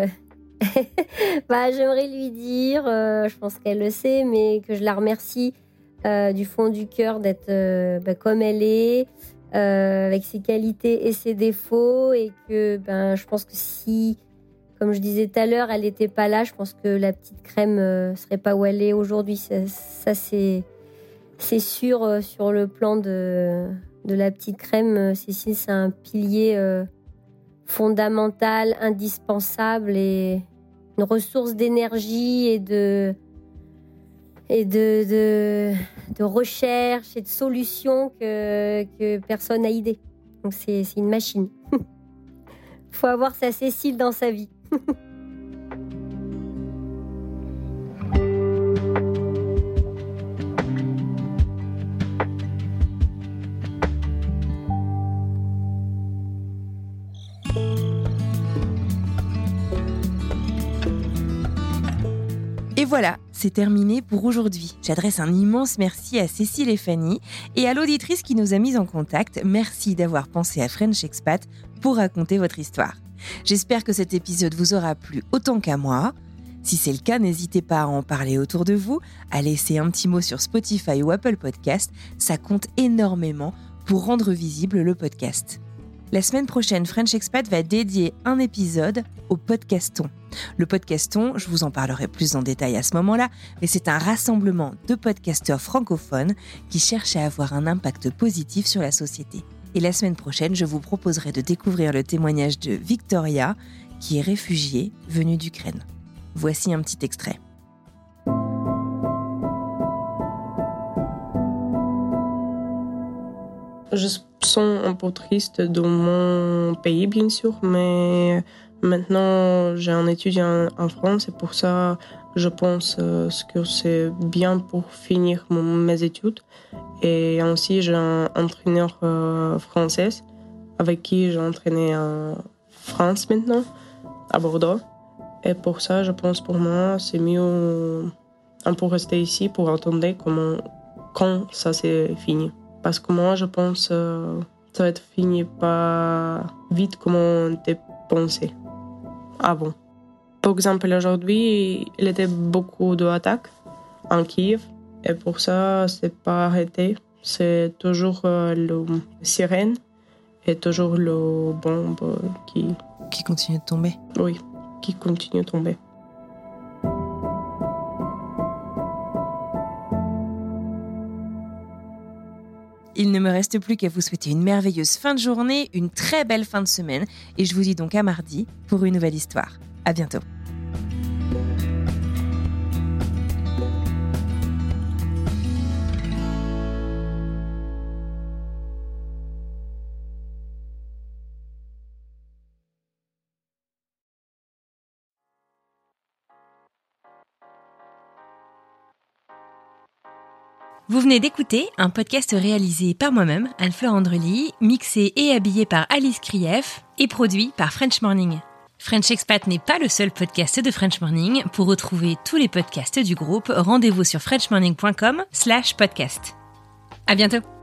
S7: bah, j'aimerais lui dire, euh, je pense qu'elle le sait, mais que je la remercie euh, du fond du cœur d'être euh, bah, comme elle est, Euh, avec ses qualités et ses défauts et que ben, je pense que si, comme je disais tout à l'heure, elle n'était pas là, je pense que la petite crème euh, serait pas où elle est aujourd'hui. Ça, ça c'est, c'est sûr euh, sur le plan de, de la petite crème. Cécile, c'est un pilier euh, fondamental, indispensable et une ressource d'énergie et de... et de, de, de recherche et de solutions que, que personne n'a idée. Donc c'est, c'est une machine. faut avoir sa Cécile dans sa vie.
S5: Et voilà, c'est terminé pour aujourd'hui. J'adresse un immense merci à Cécile et Fanny et à l'auditrice qui nous a mis en contact. Merci d'avoir pensé à French Expat pour raconter votre histoire. J'espère que cet épisode vous aura plu autant qu'à moi. Si c'est le cas, n'hésitez pas à en parler autour de vous, à laisser un petit mot sur Spotify ou Apple Podcast. Ça compte énormément pour rendre visible le podcast. La semaine prochaine, French Expat va dédier un épisode au podcaston. Le podcaston, je vous en parlerai plus en détail à ce moment-là, mais c'est un rassemblement de podcasteurs francophones qui cherchent à avoir un impact positif sur la société. Et la semaine prochaine, je vous proposerai de découvrir le témoignage de Victoria, qui est réfugiée venue d'Ukraine. Voici un petit extrait.
S1: Je sens un peu triste dans mon pays, bien sûr, mais maintenant j'ai un étudiant en France et pour ça, je pense que c'est bien pour finir mes études. Et aussi, j'ai un entraîneur français avec qui j'ai entraîné en France maintenant, à Bordeaux. Et pour ça, je pense pour moi, c'est mieux on peut rester ici pour attendre comment, quand ça c'est fini. Parce que moi, je pense que euh, ça va être fini pas vite comme on était pensé avant. Par exemple, aujourd'hui, il y avait beaucoup d'attaques en Kiev. Et pour ça, c'est pas arrêté. C'est toujours euh, le sirène et toujours le bombe qui...
S5: Qui continue de tomber.
S1: Oui, qui continue de tomber.
S5: Il ne me reste plus qu'à vous souhaiter une merveilleuse fin de journée, une très belle fin de semaine, et je vous dis donc à mardi pour une nouvelle histoire. À bientôt. Vous venez d'écouter un podcast réalisé par moi-même, Anne-Fleur Andrely, mixé et habillé par Alice Krief et produit par French Morning. French Expat n'est pas le seul podcast de French Morning. Pour retrouver tous les podcasts du groupe, rendez-vous sur french morning point com slash podcast. À bientôt.